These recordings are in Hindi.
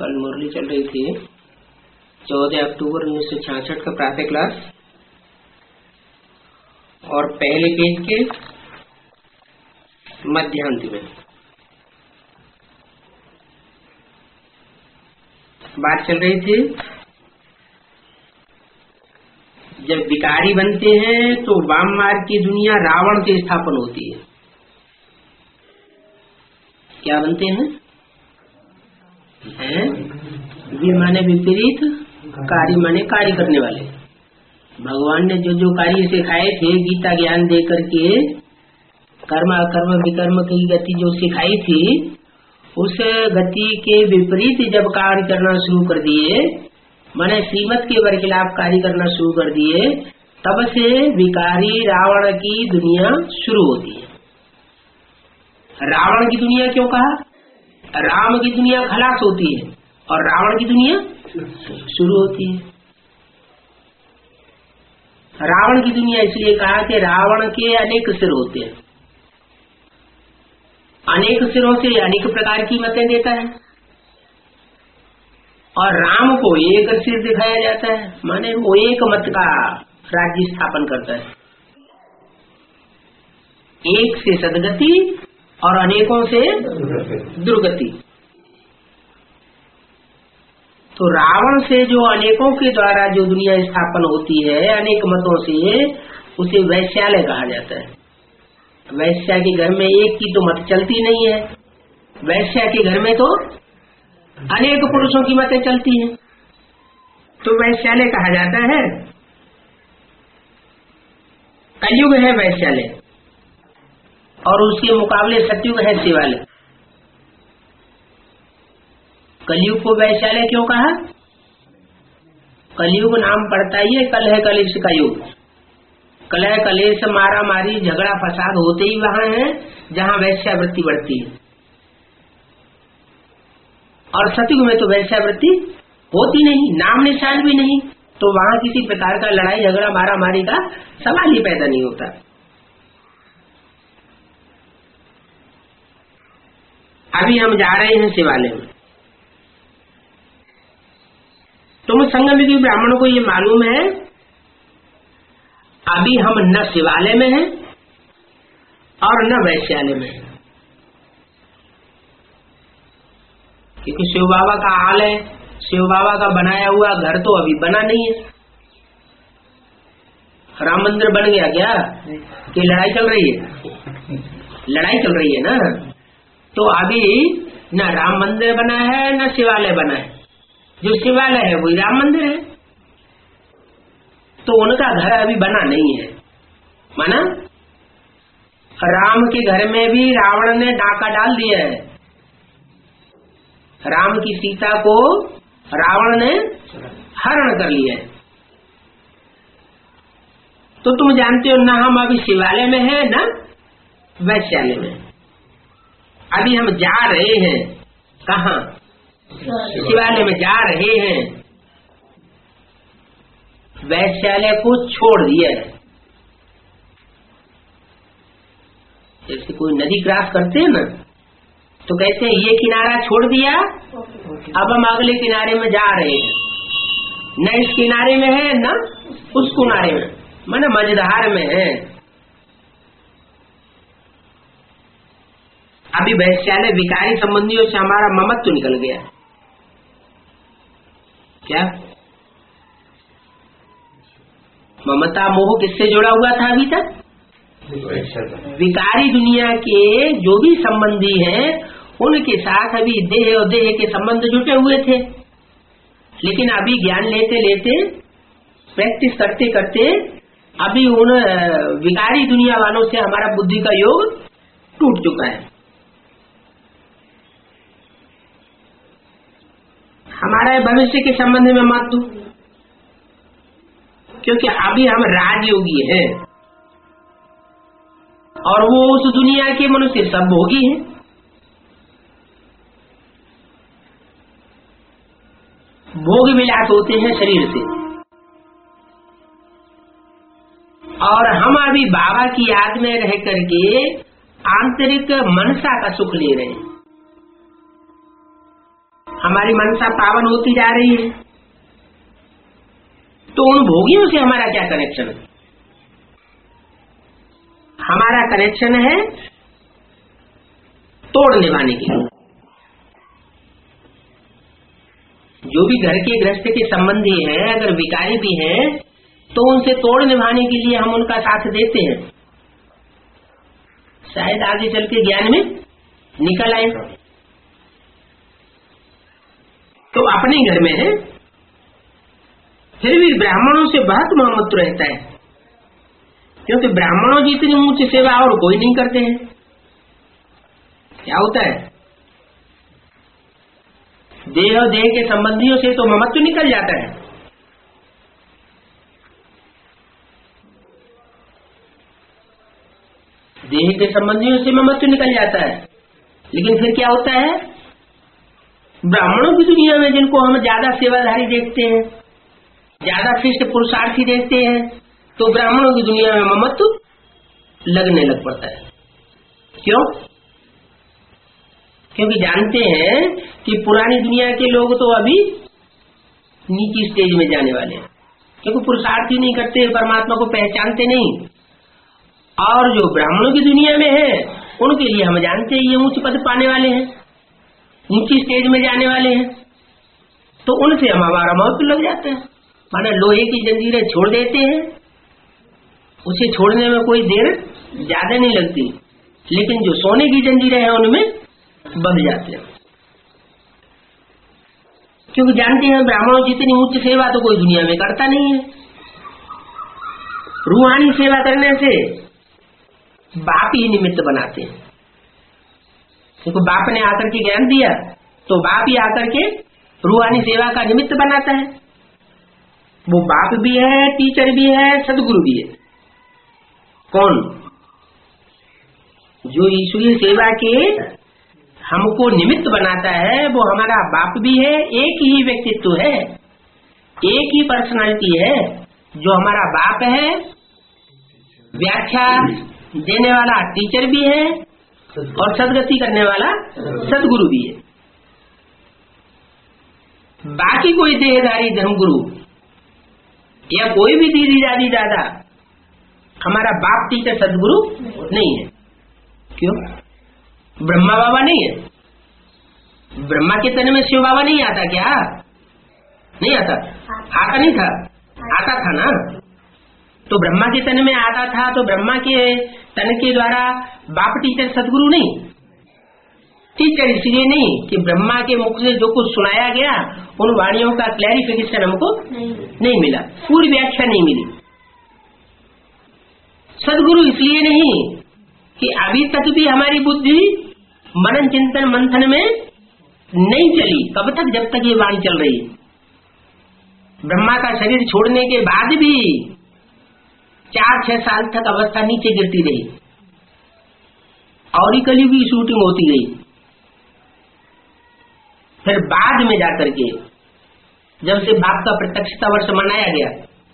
कल मुरली चल रही थी 14 अक्टूबर 1966 का प्रातः क्लास और पहले पेज के मध्यांत में बात चल रही थी। जब विकारी बनते हैं तो वाम मार्ग की दुनिया रावण से स्थापन होती है। क्या बनते हैं? वीर माने विपरीत, कार्य माने कार्य करने वाले। भगवान ने जो जो कार्य सिखाए थे गीता ज्ञान दे करके, कर्म अकर्म विकर्म की गति जो सिखाई थी, उस गति के विपरीत जब कार्य करना शुरू कर दिए, माने श्रीमत के बरखिलाफ कार्य करना शुरू कर दिए, तब से विकारी रावण की दुनिया शुरू होती है। रावण की दुनिया क्यों कहा? राम की दुनिया खलास होती है और रावण की दुनिया शुरू होती है। रावण की दुनिया इसलिए कहा कि रावण के अनेक सिर होते हैं, अनेक सिरों से अनेक प्रकार की मतें देता है, और राम को एक सिर दिखाया जाता है, माने वो एक मत का राज्य स्थापन करता है। एक से सदगति और अनेकों से दुर्गति। तो रावण से जो अनेकों के द्वारा जो दुनिया स्थापन होती है अनेक मतों से, उसे वैश्यालय कहा जाता है। वैश्या के घर में एक की तो मत चलती नहीं है, वैश्या के घर में तो अनेक पुरुषों की मतें चलती हैं, तो वैश्यालय कहा जाता है। कलयुग है वैश्यालय और उसके मुकाबले सतयुग है शिवालय। कलयुग को वैश्यालय क्यों कहा? कलयुग नाम पड़ता ही है कल है कलेश का युग। कलह कलेश मारा मारी झगड़ा फसाद होते ही वहां है जहां वैश्यावृत्ति बढ़ती है, और सतयुग में तो वैश्यावृत्ति होती नहीं, नाम निशान भी नहीं, तो वहां किसी प्रकार का लड़ाई झगड़ा मारा मारी का सवाल ही पैदा नहीं होता। अभी हम जा रहे हैं शिवालय में। तुम संगम युगी ब्राह्मणों को ये मालूम है, अभी हम न शिवालय में हैं और न वैश्यालय में हैं, क्योंकि शिव बाबा का हाल है, शिव बाबा का बनाया हुआ घर तो अभी बना नहीं है। राम मंदिर बन गया क्या कि लड़ाई चल रही है? लड़ाई चल रही है ना। तो अभी न राम मंदिर बना है न शिवालय बना है, जो शिवालय है वही राम मंदिर है, तो उनका घर अभी बना नहीं है। माना राम के घर में भी रावण ने डाका डाल दिया है, राम की सीता को रावण ने हरण कर लिया है। तो तुम जानते हो ना, हम अभी शिवालय में है ना वैश्यालय में। अभी हम जा रहे हैं कहाँ? शिवालय में जा रहे हैं। वैश्यालय को छोड़ दिया है। जैसे कोई नदी क्रॉस करते हैं ना, तो कहते हैं ये किनारा छोड़ दिया, अब हम अगले किनारे में जा रहे हैं। न इस किनारे में है न उस किनारे में, माने मझधार में है। अभी वैश्यालय विकारी संबंधियों से हमारा ममत्व तो निकल गया। क्या ममता मोह किससे जुड़ा हुआ था अभी तक? विकारी दुनिया के जो भी संबंधी हैं उनके साथ अभी देह और देह के संबंध जुटे हुए थे, लेकिन अभी ज्ञान लेते लेते प्रैक्टिस करते करते अभी उन विकारी दुनिया वालों से हमारा बुद्धि का योग टूट चुका है। हमारा भविष्य के संबंध में मत दो, क्योंकि अभी हम राजयोगी हैं और वो उस दुनिया के मनुष्य सब भोगी हैं। भोग विलास होते हैं शरीर से, और हम अभी बाबा की याद में रह करके आंतरिक मनसा का सुख ले रहे हैं। हमारी मनसा पावन होती जा रही है, तो उन भोगियों से हमारा क्या कनेक्शन है? हमारा कनेक्शन है तोड़ निभाने के लिए। जो भी घर के गृहस्थ के संबंधी है, अगर विकारी भी है, तो उनसे तोड़ निभाने के लिए हम उनका साथ देते हैं, शायद आगे चल के ज्ञान में निकल आए। तो अपने घर में है, फिर भी ब्राह्मणों से बहुत मोहब्बत रहता है, क्योंकि ब्राह्मणों जितनी ऊंची सेवा और कोई नहीं करते हैं। क्या होता है, देह और देह के संबंधियों से तो ममत्व निकल जाता है, देह के संबंधियों से ममत्व निकल जाता है। लेकिन फिर क्या होता है, ब्राह्मणों की दुनिया में जिनको हम ज्यादा सेवाधारी देखते हैं, ज्यादा श्रेष्ठ पुरुषार्थी देखते हैं, तो ब्राह्मणों की दुनिया में ममत्व लगने लग पड़ता है। क्यों? क्योंकि जानते हैं कि पुरानी दुनिया के लोग तो अभी नीची स्टेज में जाने वाले हैं, क्योंकि पुरुषार्थी नहीं करते, परमात्मा को पहचानते नहीं। और जो ब्राह्मणों की दुनिया में है, उनके लिए हम जानते हैं ये ऊंच पद पाने वाले हैं, ऊंची स्टेज में जाने वाले हैं, तो उनसे हम हमारा महत्व लग जाता है। माना लोहे की जंजीरें छोड़ देते हैं, उसे छोड़ने में कोई देर ज्यादा नहीं लगती, लेकिन जो सोने की जंजीरें हैं उनमें बंध जाते हैं, क्योंकि जानते हैं ब्राह्मणों जितनी उच्च सेवा तो कोई दुनिया में करता नहीं है। रूहानी सेवा करने से बाप ही निमित्त बनाते हैं, क्योंकि बाप ने आकर के ज्ञान दिया, तो बाप ही आकर के रूहानी सेवा का निमित्त बनाता है। वो बाप भी है, टीचर भी है, सदगुरु भी है। कौन? जो ईश्वरीय सेवा के हमको निमित्त बनाता है, वो हमारा बाप भी है। एक ही व्यक्तित्व है, एक ही पर्सनालिटी है, जो हमारा बाप है, व्याख्या देने वाला टीचर भी है, और सदगति करने वाला सदगुरु भी है। बाकी कोई देहधारी धर्मगुरु या कोई भी दीदी दादी दादा हमारा बाप टीचर सदगुरु नहीं है। क्यों? ब्रह्मा बाबा नहीं है? ब्रह्मा के तन में शिव बाबा नहीं आता क्या? नहीं आता? आता नहीं था? आता था ना। तो ब्रह्मा के तन में आता था, तो ब्रह्मा के तन के द्वारा बाप टीचर सदगुरु नहीं। टीचर इसलिए नहीं कि ब्रह्मा के मुख से जो कुछ सुनाया गया उन वाणियों का क्लैरिफिकेशन हमको नहीं मिला, पूरी व्याख्या नहीं मिली। सदगुरु इसलिए नहीं कि अभी तक भी हमारी बुद्धि मनन चिंतन मंथन में नहीं चली। कब तक? जब तक ये वाणी चल रही है। ब्रह्मा का शरीर छोड़ने के बाद भी 4-6 साल तक अवस्था नीचे गिरती रही, और कलयुग की शूटिंग होती गई। फिर बाद में जाकर के जब से बाप का प्रत्यक्षता वर्ष मनाया गया,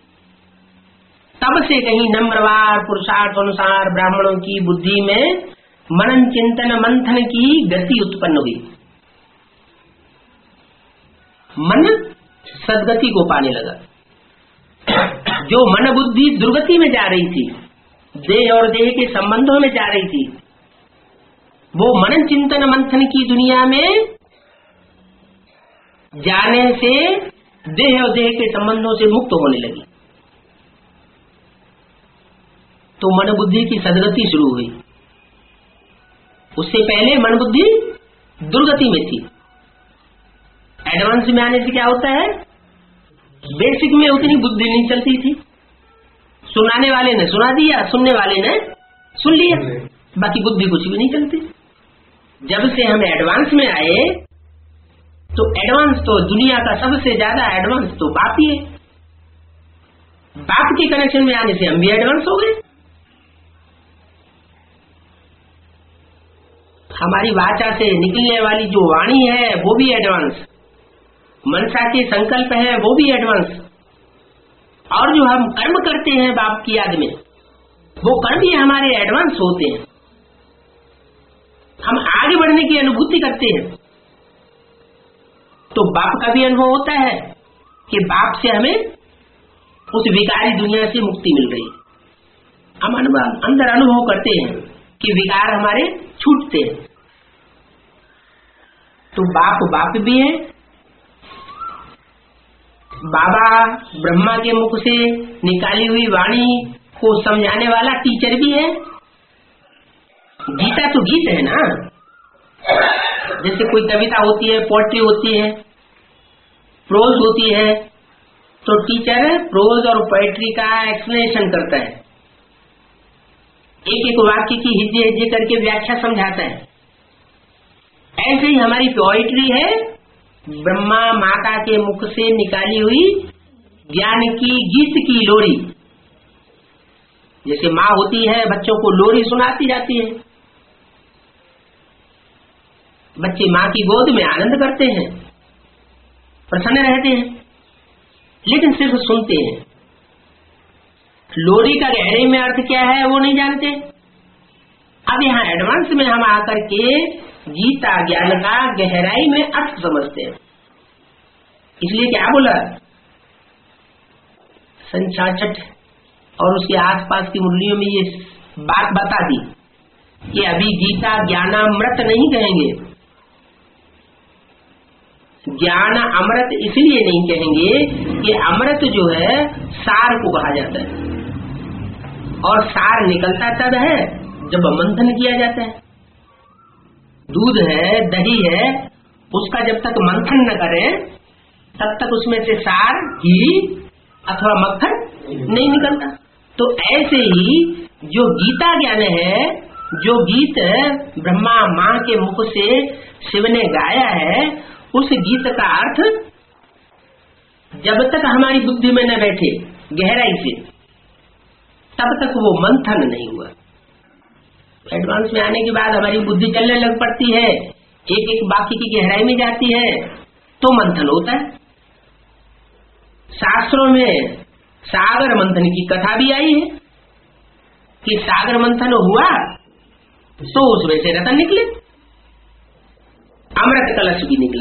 तब से कहीं नम्रवार पुरुषार्थ अनुसार ब्राह्मणों की बुद्धि में मनन चिंतन मंथन की गति उत्पन्न हुई। मन सदगति को पाने लगा। जो मन बुद्धि दुर्गति में जा रही थी, देह और देह के संबंधों में जा रही थी, वो मनन चिंतन मंथन की दुनिया में जाने से देह और देह के संबंधों से मुक्त होने लगी। तो मन बुद्धि की सदगति शुरू हुई। उससे पहले मन बुद्धि दुर्गति में थी। एडवांस में आने से क्या होता है, बेसिक में उतनी बुद्धि नहीं चलती थी। सुनाने वाले ने सुना दिया, सुनने वाले ने सुन लिया, बाकी बुद्धि कुछ भी नहीं चलती। जब से हम एडवांस में आए, तो एडवांस तो दुनिया का सबसे ज्यादा एडवांस तो बाप ही है। बाप के कनेक्शन में आने से हम भी एडवांस हो गए। हमारी वाचा से निकलने वाली जो वाणी है वो भी एडवांस, मनसा के संकल्प है वो भी एडवांस, और जो हम कर्म करते हैं बाप की याद में, वो कर्म भी हमारे एडवांस होते हैं। हम आगे बढ़ने की अनुभूति करते हैं। तो बाप का भी अनुभव होता है कि बाप से हमें उस विकारी दुनिया से मुक्ति मिल रही है। हम अंदर अनुभव करते हैं कि विकार हमारे छूटते हैं। तो बाप भी है, बाबा ब्रह्मा के मुख से निकाली हुई वाणी को समझाने वाला टीचर भी है। गीता तो गीत है ना, जैसे कोई कविता होती है, पोएट्री होती है, प्रोज होती है, तो टीचर प्रोज और पोएट्री का एक्सप्लेनेशन करता है, एक एक वाक्य की हिज्जे हिज्जे करके व्याख्या समझाता है। ऐसे ही हमारी पोएट्री है ब्रह्मा माता के मुख से निकाली हुई ज्ञान की गीत की लोरी। जैसे माँ होती है, बच्चों को लोरी सुनाती जाती है, बच्चे माँ की गोद में आनंद करते हैं, प्रसन्न रहते हैं, लेकिन सिर्फ सुनते हैं। लोरी का गहरे में अर्थ क्या है वो नहीं जानते। अब यहाँ एडवांस में हम आकर के गीता ज्ञान का गहराई में अर्थ समझते हैं। इसलिए क्या बोला संचाचट और उसके आसपास की मुरलियों में ये बात बता दी कि अभी गीता ज्ञानामृत नहीं कहेंगे। ज्ञान अमृत इसलिए नहीं कहेंगे कि अमृत जो है सार को कहा जाता है, और सार निकलता तब है जब मंथन किया जाता है। दूध है, दही है, उसका जब तक मंथन न करें तब तक उसमें से सार, घी अथवा मक्खन नहीं निकलता। तो ऐसे ही जो गीता ज्ञान है, जो गीत ब्रह्मा माँ के मुख से शिव ने गाया है, उस गीत का अर्थ जब तक हमारी बुद्धि में न बैठे गहराई से, तब तक वो मंथन नहीं हुआ। एडवांस में आने के बाद हमारी बुद्धि चलने लग पड़ती है, एक एक वाक्य की गहराई में जाती है, तो मंथन होता है। शास्त्रों में सागर मंथन की कथा भी आई है कि सागर मंथन हुआ तो उसमें से रतन निकले, अमृत कलश भी निकला।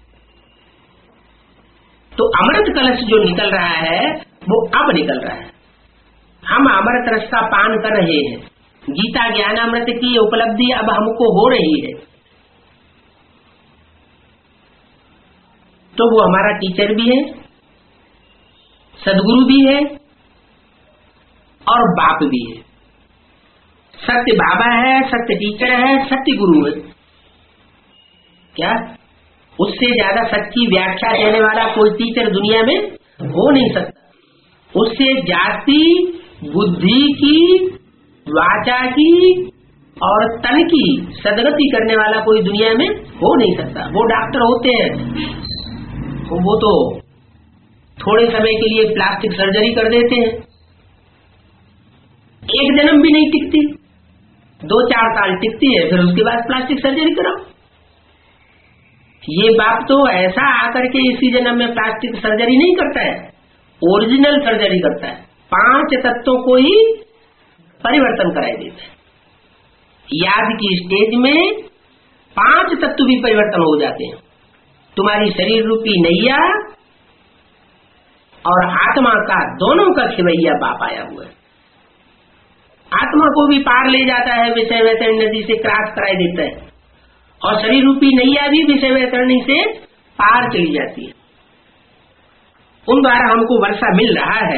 तो अमृत कलश जो निकल रहा है वो अब निकल रहा है। हम अमृत रस का पान कर रहे हैं, गीता ज्ञानामृत की उपलब्धि अब हमको हो रही है। तो वो हमारा टीचर भी है, सदगुरु भी है और बाप भी है। सत्य बाबा है, सत्य टीचर है, सत्य गुरु है। क्या उससे ज्यादा सच्ची व्याख्या देने वाला कोई टीचर दुनिया में हो नहीं सकता। उससे जाति बुद्धि की, वाचा की और तन की सदगति करने वाला कोई दुनिया में हो नहीं सकता। वो डॉक्टर होते हैं, वो तो थोड़े समय के लिए प्लास्टिक सर्जरी कर देते हैं, एक जन्म भी नहीं टिकती, 2-4 साल टिकती है, फिर उसके बाद प्लास्टिक सर्जरी कराओ। ये बाप तो ऐसा आकर के इसी जन्म में प्लास्टिक सर्जरी नहीं करता है, ओरिजिनल सर्जरी करता है। 5 तत्वों को ही परिवर्तन कराई देता है। याद की स्टेज में 5 तत्व भी परिवर्तन हो जाते हैं। तुम्हारी शरीर रूपी नैया और आत्मा का, दोनों का खिवैया बाप आया हुआ है। आत्मा को भी पार ले जाता है, विषय वैतरणी नदी से क्रॉस कराई देता है, और शरीर रूपी नैया भी विषय वैतरणी से पार चली जाती है। उन द्वारा हमको वर्षा मिल रहा है।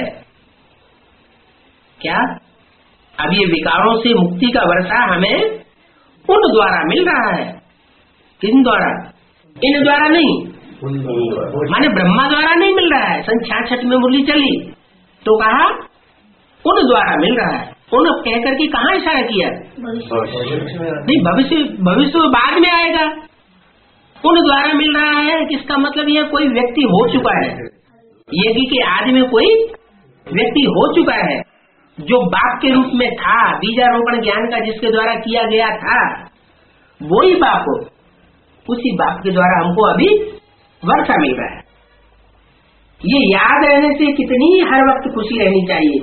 क्या अब ये विकारों से मुक्ति का वर्षा हमें उन द्वारा मिल रहा है? किन द्वारा? इन द्वारा नहीं, माने ब्रह्मा द्वारा नहीं मिल रहा है। सन 66 में मुरली चली तो कहा उन द्वारा मिल रहा है। उन कह करके कहाँ इशारा किया? नहीं, भविष्य बाद में आएगा। उन द्वारा मिल रहा है, किसका मतलब यह कोई व्यक्ति हो चुका है, यज्ञ के आदि में कोई व्यक्ति हो चुका है, जो बाप के रूप में था, बीजारोपण ज्ञान का जिसके द्वारा किया गया था, वही बाप, उसी बाप के द्वारा हमको अभी वर्षा मिल रहा है। ये याद रहने से कितनी हर वक्त खुशी रहनी चाहिए।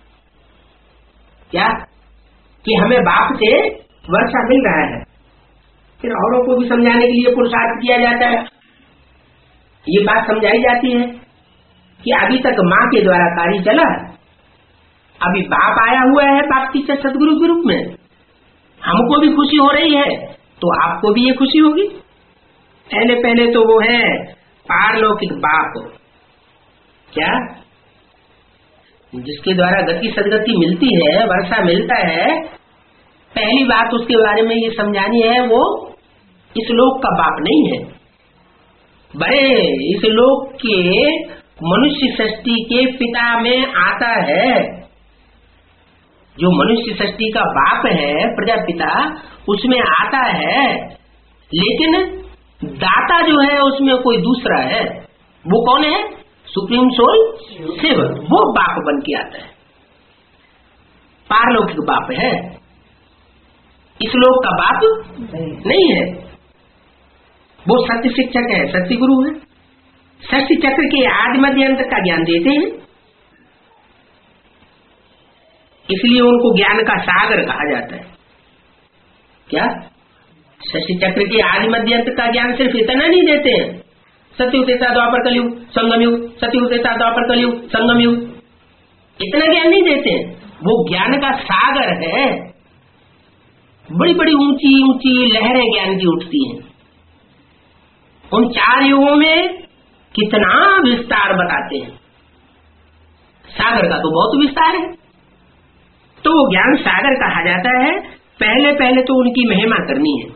क्या कि हमें बाप से वर्षा मिल रहा है। फिर औरों को भी समझाने के लिए पुरुषार्थ किया जाता है। ये बात समझाई जाती है कि अभी तक माँ के द्वारा कार्य चला, अभी बाप आया हुआ है बाप टीचर सदगुरु के रूप में, हमको भी खुशी हो रही है तो आपको भी ये खुशी होगी। पहले पहले तो वो है पारलौकिक बाप, क्या जिसके द्वारा गति सदगति मिलती है, वर्षा मिलता है, पहली बात उसके बारे में ये समझानी है वो इस लोक का बाप नहीं है, बड़े इस लोक के मनुष्य सृष्टि के पिता में आता है। जो मनुष्य सृष्टि का बाप है प्रजापिता उसमें आता है, लेकिन दाता जो है उसमें कोई दूसरा है। वो कौन है? सुप्रीम सोल शिव, वो बाप बन के आता है, पारलौकिक बाप है, इस लोक का बाप नहीं है। वो सत्य शिक्षक है, सत्य गुरु है, सृष्टि चक्र के आदि मध्य अंत का ज्ञान देते हैं, इसलिए उनको ज्ञान का सागर कहा जाता है। क्या सृष्टि चक्र के आदि मध्य अंत का ज्ञान सिर्फ इतना नहीं देते हैं, सत्ययुग त्रेता द्वापर कलयुग संगम युग, सत्ययुग त्रेता द्वापर कलयुग संगम युग, इतना ज्ञान नहीं देते हैं, वो ज्ञान का सागर है। बड़ी बड़ी ऊंची ऊंची लहरें ज्ञान की उठती हैं। उन 4 युगों में कितना विस्तार बताते हैं, सागर का तो बहुत विस्तार है, तो वो ज्ञान सागर कहा जाता है। पहले पहले तो उनकी महिमा करनी है,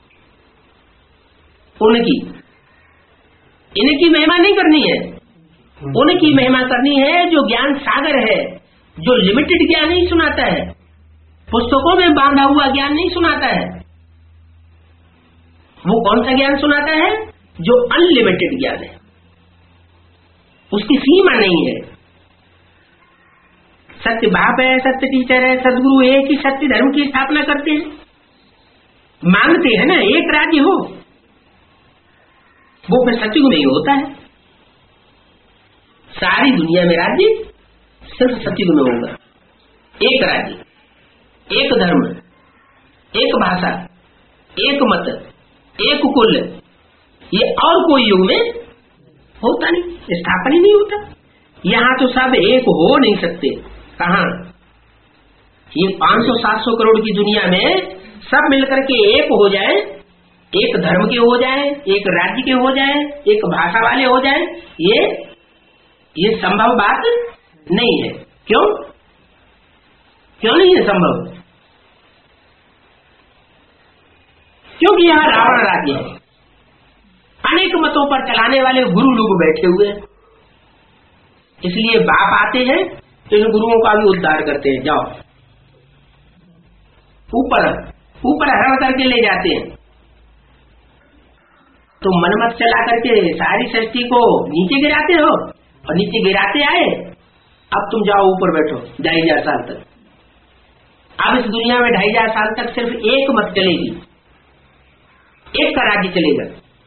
उनकी, इनकी महिमा नहीं करनी है, उनकी महिमा करनी है जो ज्ञान सागर है, जो लिमिटेड ज्ञान नहीं सुनाता है, पुस्तकों में बांधा हुआ ज्ञान नहीं सुनाता है। वो कौन सा ज्ञान सुनाता है? जो अनलिमिटेड ज्ञान है, उसकी सीमा नहीं है। सत्य बाप है, सत्य टीचर है, सदगुरु एक ही सत्य धर्म की स्थापना करते हैं, मानते हैं ना एक राज्य हो, वो फिर सत्युग में ही होता है। सारी दुनिया में राज्य सिर्फ सत्युग में होगा। एक राज्य, एक धर्म, एक भाषा, एक मत, एक कुल, ये और कोई युग में होता नहीं, स्थापना ही नहीं होता। यहाँ तो सब एक हो नहीं सकते। कहाँ? ये 500-700 करोड़ की दुनिया में सब मिलकर के एक हो जाए, एक धर्म के हो जाए, एक राज्य के हो जाए, एक भाषा वाले हो जाए, ये संभव बात नहीं है। क्यों? क्यों नहीं है संभव? क्योंकि यहाँ रावण राज्य है, अनेक मतों पर चलाने वाले गुरु लोग बैठे हुए हैं, इसलिए बाप आते हैं तो इन गुरुओं का भी उद्धार करते हैं। जाओ ऊपर ऊपर हरण करके ले जाते हैं, तो मनमत चला करके सारी सृष्टि को नीचे गिराते हो, और नीचे गिराते आए, अब तुम जाओ ऊपर बैठो 2500 साल तक। अब इस दुनिया में 2500 साल तक सिर्फ एक मत चलेगी, एक का राज्य चलेगा।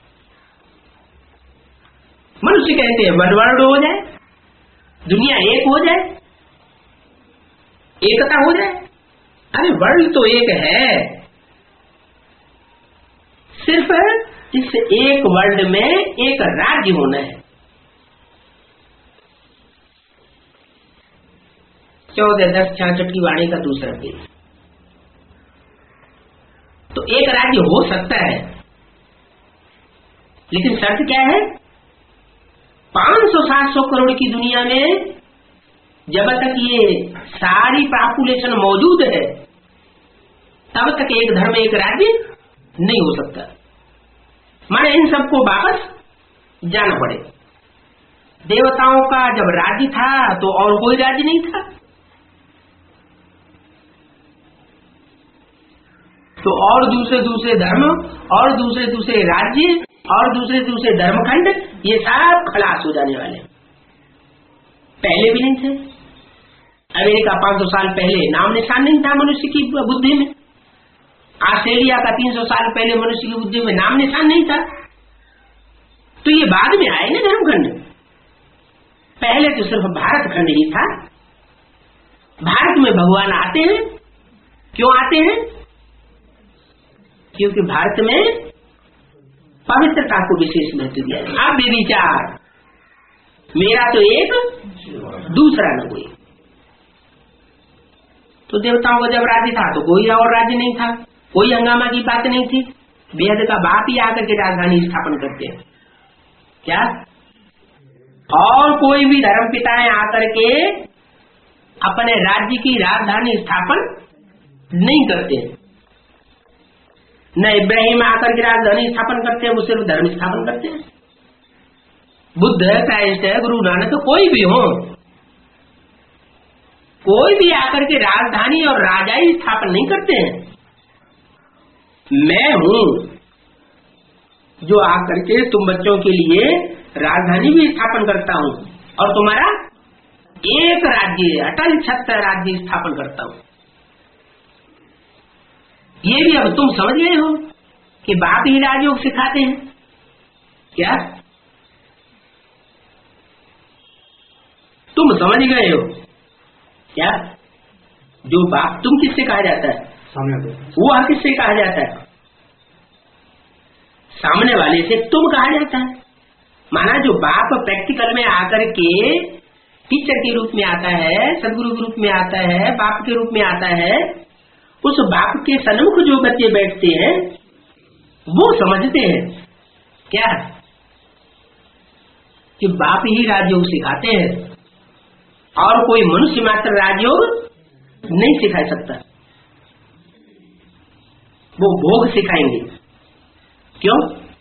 मनुष्य कहते हैं वन वर्ल्ड हो जाए, दुनिया एक हो जाए, एकता हो जाए। अरे वर्ल्ड तो एक है, सिर्फ इस एक वर्ल्ड में एक राज्य होना है। 14:10:66 की वाणी का दूसरा पेज। तो एक राज्य हो सकता है, लेकिन शर्त क्या है? 500-700 करोड़ की दुनिया में जब तक ये सारी पॉपुलेशन मौजूद है, तब तक एक धर्म एक राज्य नहीं हो सकता। माने इन सबको वापस जाना पड़े। देवताओं का जब राज्य था तो और कोई राज्य नहीं था, तो और दूसरे धर्म और दूसरे राज्य और दूसरे धर्मखंड, ये सब खलास हो जाने वाले। पहले भी नहीं थे। अमेरिका 500 साल पहले नाम निशान नहीं था मनुष्य की बुद्धि में। ऑस्ट्रेलिया का 300 साल पहले मनुष्य की बुद्धि में नाम निशान नहीं था। तो ये बाद में आए ना धर्मखंड। पहले तो सिर्फ भारत खंड ही था। भारत में भगवान आते हैं। क्यों आते हैं? क्योंकि भारत में पवित्रता को विशेष महत्व दिया। अब विचार मेरा तो एक दूसरा न कोई। तो देवताओं का जब राज्य था तो कोई और राज्य नहीं था, कोई हंगामा की बात नहीं थी। वेद का बाप ही आकर के राजधानी स्थापन करते हैं क्या? और कोई भी धर्म पिताएं आकर के अपने राज्य की राजधानी स्थापन नहीं करते। न इब्राहिम आकर के राजधानी स्थापन करते हैं, वो सिर्फ धर्म स्थापन करते हैं। बुद्ध है, क्राइस्ट है, गुरु नानक, कोई भी हो, कोई भी आकर के राजधानी और राजाई स्थापन नहीं करते हैं। मैं हूं जो आकर के तुम बच्चों के लिए राजधानी भी स्थापन करता हूं और तुम्हारा एक राज्य, अटल छत्र राज्य स्थापन करता हूं। ये भी अब तुम समझ गए हो कि बाप ही राजयोग सिखाते हैं क्या? तुम समझ गए हो क्या? जो बाप तुम किससे कहा जाता है? वो किससे कहा जाता है? सामने वाले से तुम कहा जाता है। माना जो बाप प्रैक्टिकल में आकर के टीचर के रूप में आता है, सदगुरु के रूप में आता है, बाप के रूप में आता है, उस बाप के सन्मुख जो बच्चे बैठते हैं वो समझते हैं क्या कि बाप ही राजयोग सिखाते हैं और कोई मनुष्य मात्र राजयोग नहीं सिखा सकता। वो भोग सिखाएंगे। क्यों?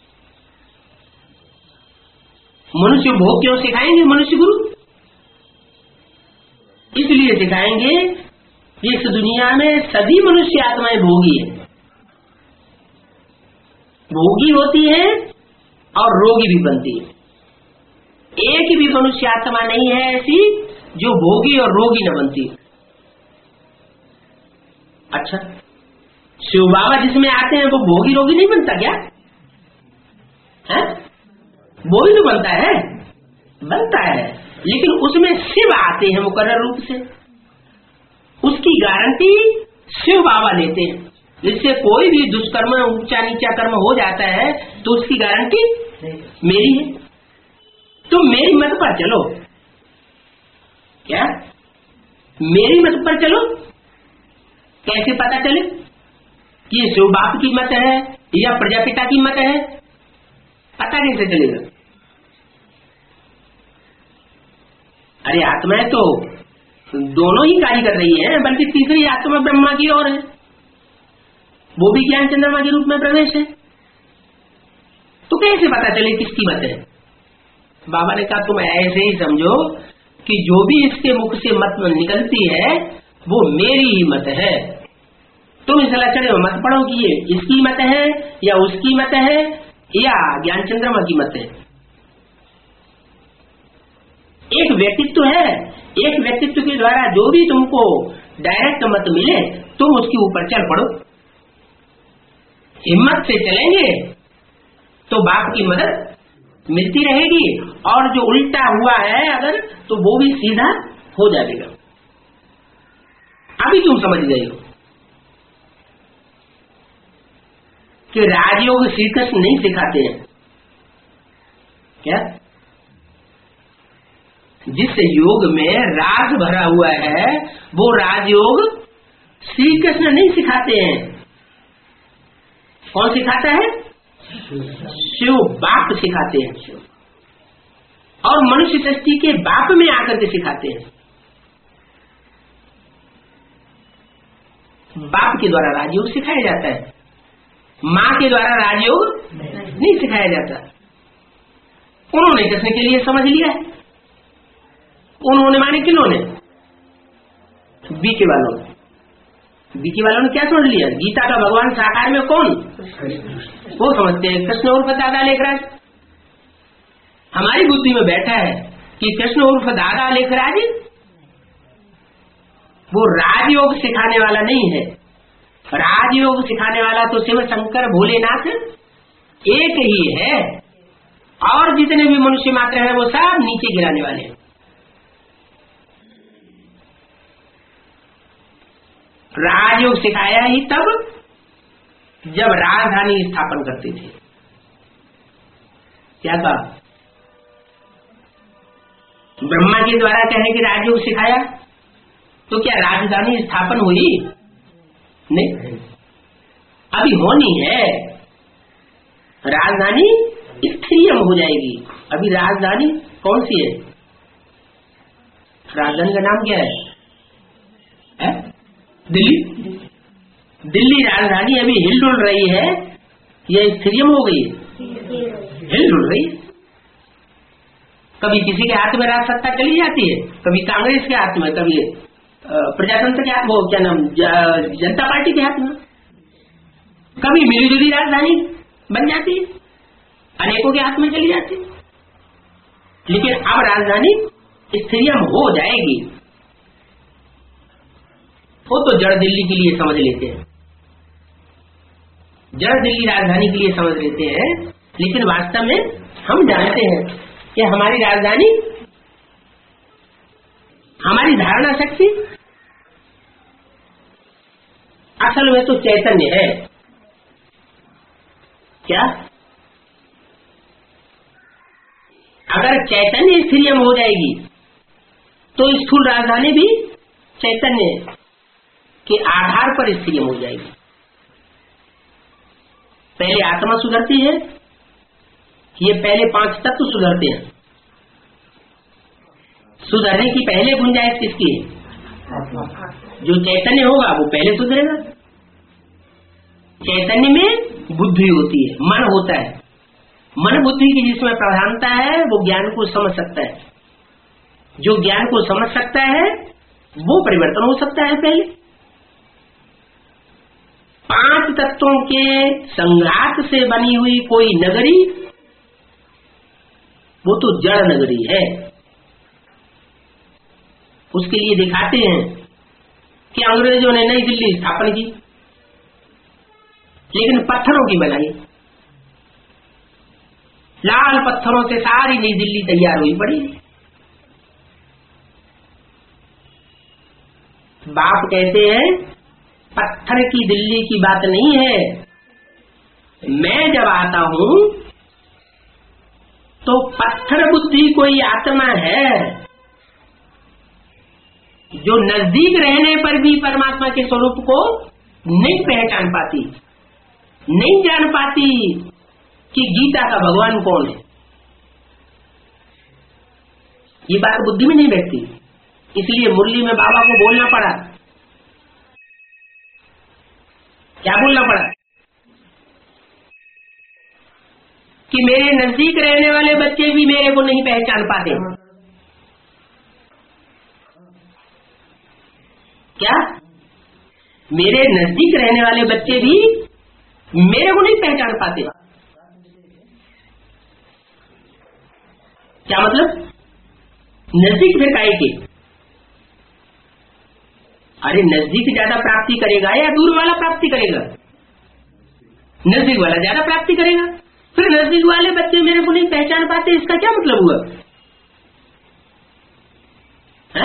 मनुष्य भोग क्यों सिखाएंगे? मनुष्य गुरु इसलिए सिखाएंगे कि इस दुनिया में सभी मनुष्य आत्माएं भोगी है, भोगी होती है और रोगी भी बनती है। एक भी मनुष्य आत्मा नहीं है ऐसी जो भोगी और रोगी न बनती। अच्छा, शिव बाबा जिसमें आते हैं वो भोगी रोगी नहीं बनता क्या? है? वो भी तो बनता है, बनता है, लेकिन उसमें शिव आते हैं मुकर्रर रूप से, उसकी गारंटी शिव बाबा लेते हैं। जिससे कोई भी दुष्कर्म ऊंचा नीचा कर्म हो जाता है तो उसकी गारंटी मेरी है। तुम मेरी मत पर चलो क्या? मेरी मत पर चलो। कैसे पता चले कि ये शिव बाप की मत है या प्रजापिता की मत है? पता कैसे चलेगा? अरे आत्माएं तो दोनों ही कार्य कर रही है, बल्कि तीसरी आत्मा ब्रह्मा की ओर है, वो भी ज्ञान चंद्रमा के रूप में प्रवेश है। तो कैसे पता चले किसकी मत है? बाबा ने कहा तुम ऐसे ही समझो कि जो भी इसके मुख से मत निकलती है वो मेरी ही मत है। तुम इस लचड़े में मत पढ़ो कि ये इसकी मत है या उसकी मत है या ज्ञान चंद्रमा की मत है। एक व्यक्तित्व है, एक व्यक्तित्व के द्वारा जो भी तुमको डायरेक्ट मत मिले तुम उसके ऊपर चल पड़ो। हिम्मत से चलेंगे तो बाप की मदद मिलती रहेगी, और जो उल्टा हुआ है अगर तो वो भी सीधा हो जाएगा। अभी तुम समझ गए हो कि राजयोग श्री कृष्ण नहीं सिखाते हैं क्या? जिस योग में राज भरा हुआ है वो राजयोग श्री कृष्ण नहीं सिखाते हैं। कौन सिखाता है? शिव बाप सिखाते हैं, और मनुष्य सृष्टि के बाप में आकर के सिखाते हैं। बाप के द्वारा राजयोग सिखाया जाता है, माँ के द्वारा राजयोग नहीं सिखाया जाता। उन्होंने कृष्ण के लिए समझ लिया है। उन्होंने माने किन्होंने? बीके वालों ने। बीके वालों ने क्या समझ लिया? गीता का भगवान साकार में कौन? वो समझते हैं कृष्ण उर्फ दादा लेखराज। हमारी बुद्धि में बैठा है कि कृष्ण उर्फ दादा लेखराज वो राजयोग सिखाने वाला नहीं है। राजयोग सिखाने वाला तो शिव शंकर भोलेनाथ एक ही है, और जितने भी मनुष्य मात्र है वो सब नीचे गिराने वाले हैं। राजयोग सिखाया ही तब जब राजधानी स्थापन करते थे। क्या कहा? ब्रह्मा के द्वारा कहे कि राजयोग सिखाया, तो क्या राजधानी स्थापन हुई? नहीं, अभी होनी है। राजधानी स्थिरियम हो जाएगी। अभी राजधानी कौन सी है? राजधानी का नाम क्या है? दिल्ली। दिल्ली राजधानी अभी हिलडुल रही है, यह स्थिरियम हो गई है, हिलडुल रही है। कभी किसी के हाथ में राज सत्ता चली जाती है, कभी कांग्रेस के हाथ में, कभी प्रजातंत्र के हाथ, वो क्या नाम, जनता पार्टी के हाथ में, कभी मिलीजुली राजधानी बन जाती है, अनेकों के हाथ में चली जाती है। लेकिन अब राजधानी स्थिरियम हो जाएगी। वो तो जड़ दिल्ली के लिए समझ लेते हैं, जड़ दिल्ली राजधानी के लिए समझ लेते हैं, लेकिन वास्तव में हम जानते हैं कि हमारी राजधानी, हमारी धारणा शक्ति असल में तो चैतन्य है। क्या? अगर चैतन्य स्थिरियम हो जाएगी तो स्थूल राजधानी भी चैतन्य के आधार पर स्थिरियम हो जाएगी। पहले आत्मा सुधरती है, ये पहले 5 तत्व सुधरते हैं। सुधरने की पहले गुंजाइश किसकी है? जो चैतन्य होगा वो पहले सुधरेगा। चैतन्य में बुद्धि होती है, मन होता है। मन बुद्धि की जिसमें प्रधानता है वो ज्ञान को समझ सकता है। जो ज्ञान को समझ सकता है वो परिवर्तन हो सकता है। पहले 5 तत्वों के संघात से बनी हुई कोई नगरी, वो तो जड़ नगरी है। उसके लिए दिखाते हैं कि अंग्रेजों ने नई दिल्ली स्थापन की, लेकिन पत्थरों की बनाई। लाल पत्थरों से सारी नई दिल्ली तैयार हुई पड़ी। बाप कहते हैं पत्थर की दिल्ली की बात नहीं है। मैं जब आता हूं तो पत्थर बुद्धि कोई आत्मा है जो नजदीक रहने पर भी परमात्मा के स्वरूप को नहीं पहचान पाती, नहीं जान पाती कि गीता का भगवान कौन है। ये बात बुद्धि में नहीं बैठती, इसलिए मुरली में बाबा को बोलना पड़ा। क्या बोलना पड़ा? कि मेरे नजदीक रहने वाले बच्चे भी मेरे को नहीं पहचान पाते। क्या? मेरे नजदीक रहने वाले बच्चे भी मेरे को नहीं पहचान पाते। क्या मतलब? नजदीक फिर काहे के? अरे नजदीक ज्यादा प्राप्ति करेगा या दूर वाला प्राप्ति करेगा? नजदीक वाला ज्यादा प्राप्ति करेगा। फिर नजदीक वाले बच्चे मेरे को नहीं पहचान पाते, इसका क्या मतलब हुआ? है?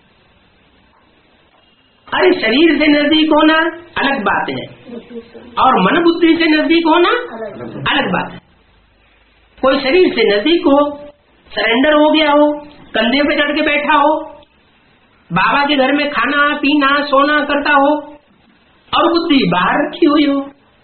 अरे शरीर से नजदीक होना अलग बात है और मन बुद्धि से नजदीक होना अलग बात है। कोई शरीर से नजदीक हो, सरेंडर हो गया हो, कंधे पे चढ़ के बैठा हो, बाबा के घर में खाना पीना सोना करता हो और बुद्धि बाहर रखी हुई हो,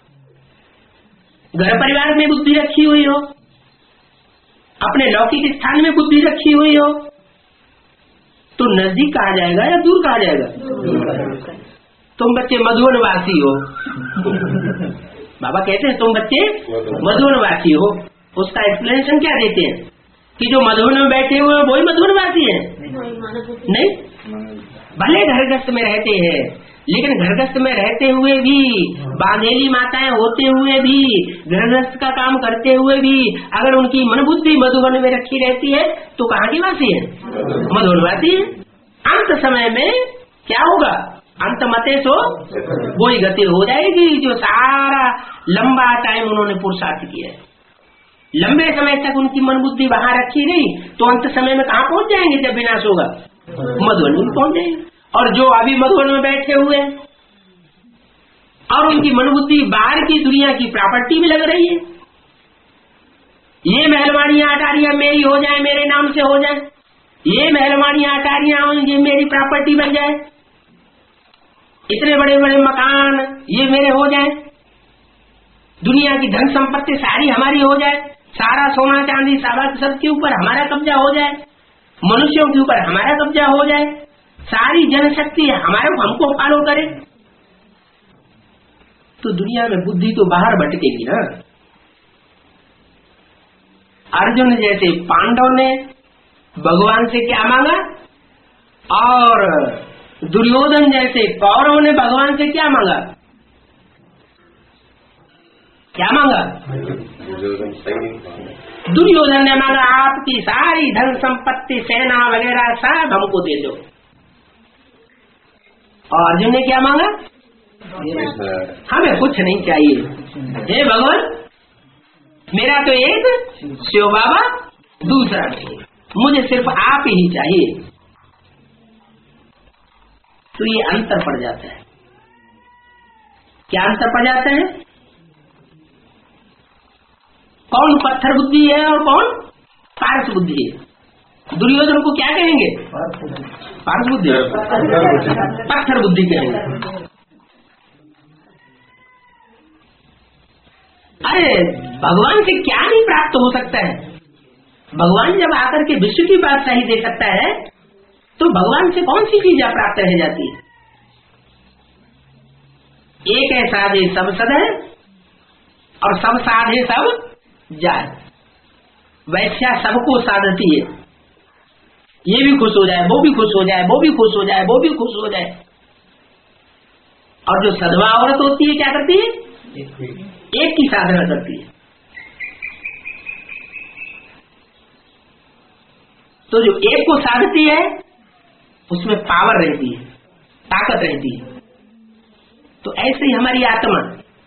घर परिवार में बुद्धि रखी हुई हो, अपने लौकिक स्थान में बुद्धि रखी हुई हो, तो नजदीक कहा जाएगा या दूर कहा जाएगा? तुम बच्चे मधुवनवासी हो। बाबा कहते हैं तुम बच्चे मधुवनवासी हो। उसका एक्सप्लेनेशन क्या देते हैं कि जो मधुवन में बैठे हुए वही मधुवनवासी है? नहीं, भले घरगस्त में रहते हैं, लेकिन घरगस्त में रहते हुए भी, बांधेली माताएं होते हुए भी, घरगस्त का काम करते हुए भी अगर उनकी मन बुद्धि मधुवन में रखी रहती है तो कहाँ की वासी है? मधुवनवासी है। अंत समय में क्या होगा? अंत मते सो वही गति हो जाएगी जो सारा लंबा टाइम उन्होंने पुरुषार्थ किया है। लंबे समय तक उनकी मन बुद्धि वहां रखी गई तो अंत समय में कहाँ पहुंच जाएंगे? जब विनाश होगा मधुवन में पहुंच जाएंगे। और जो अभी मधुवन में बैठे हुए और उनकी मन बुद्धि बाहर की दुनिया की प्रॉपर्टी में लग रही है, ये महलवाड़ियां अटारियां मेरी हो जाए, मेरे नाम से हो जाए, ये महलवाड़ियां अटारियां ये मेरी प्रॉपर्टी बन जाए, इतने बड़े बड़े मकान ये मेरे हो जाए, दुनिया की धन संपत्ति सारी हमारी हो जाए, सारा सोना चांदी सबके ऊपर हमारा कब्जा हो जाए, मनुष्यों के ऊपर हमारा कब्जा हो जाए, सारी जनशक्ति हमको फॉलो करे, तो दुनिया में बुद्धि तो बाहर भटकेगी ना। अर्जुन जैसे पांडव ने भगवान से क्या मांगा, और दुर्योधन जैसे कौरव ने भगवान से क्या मांगा, क्या मांगा? दुर्योधन ने मांगा आपकी सारी धन संपत्ति सेना वगैरह सब हमको दे दो, और अर्जुन ने क्या मांगा, हमें कुछ नहीं चाहिए, हे भगवान मेरा तो एक शिव बाबा दूसरा नहीं, मुझे सिर्फ आप ही चाहिए। तो ये अंतर पड़ जाता है। क्या अंतर पड़ जाता है? कौन पत्थर बुद्धि है और कौन पारस बुद्धि है? दुर्योधन को क्या कहेंगे? पारस बुद्धि, पत्थर बुद्धि कहेंगे। अरे भगवान से क्या नहीं प्राप्त हो सकता है? भगवान जब आकर के विश्व की बात सही दे सकता है, तो भगवान से कौन सी चीज प्राप्त रह जाती है? एक है साधे सब सद है, और सब साधे सब जाए। वैश्या सबको साधती है, ये भी खुश हो जाए, वो भी खुश हो जाए, वो भी खुश हो जाए, वो भी खुश हो जाए। और जो सदवा औरत होती है क्या करती है? एक की साधना करती है। तो जो एक को साधती है उसमें पावर रहती है, ताकत रहती है। तो ऐसे ही हमारी आत्मा,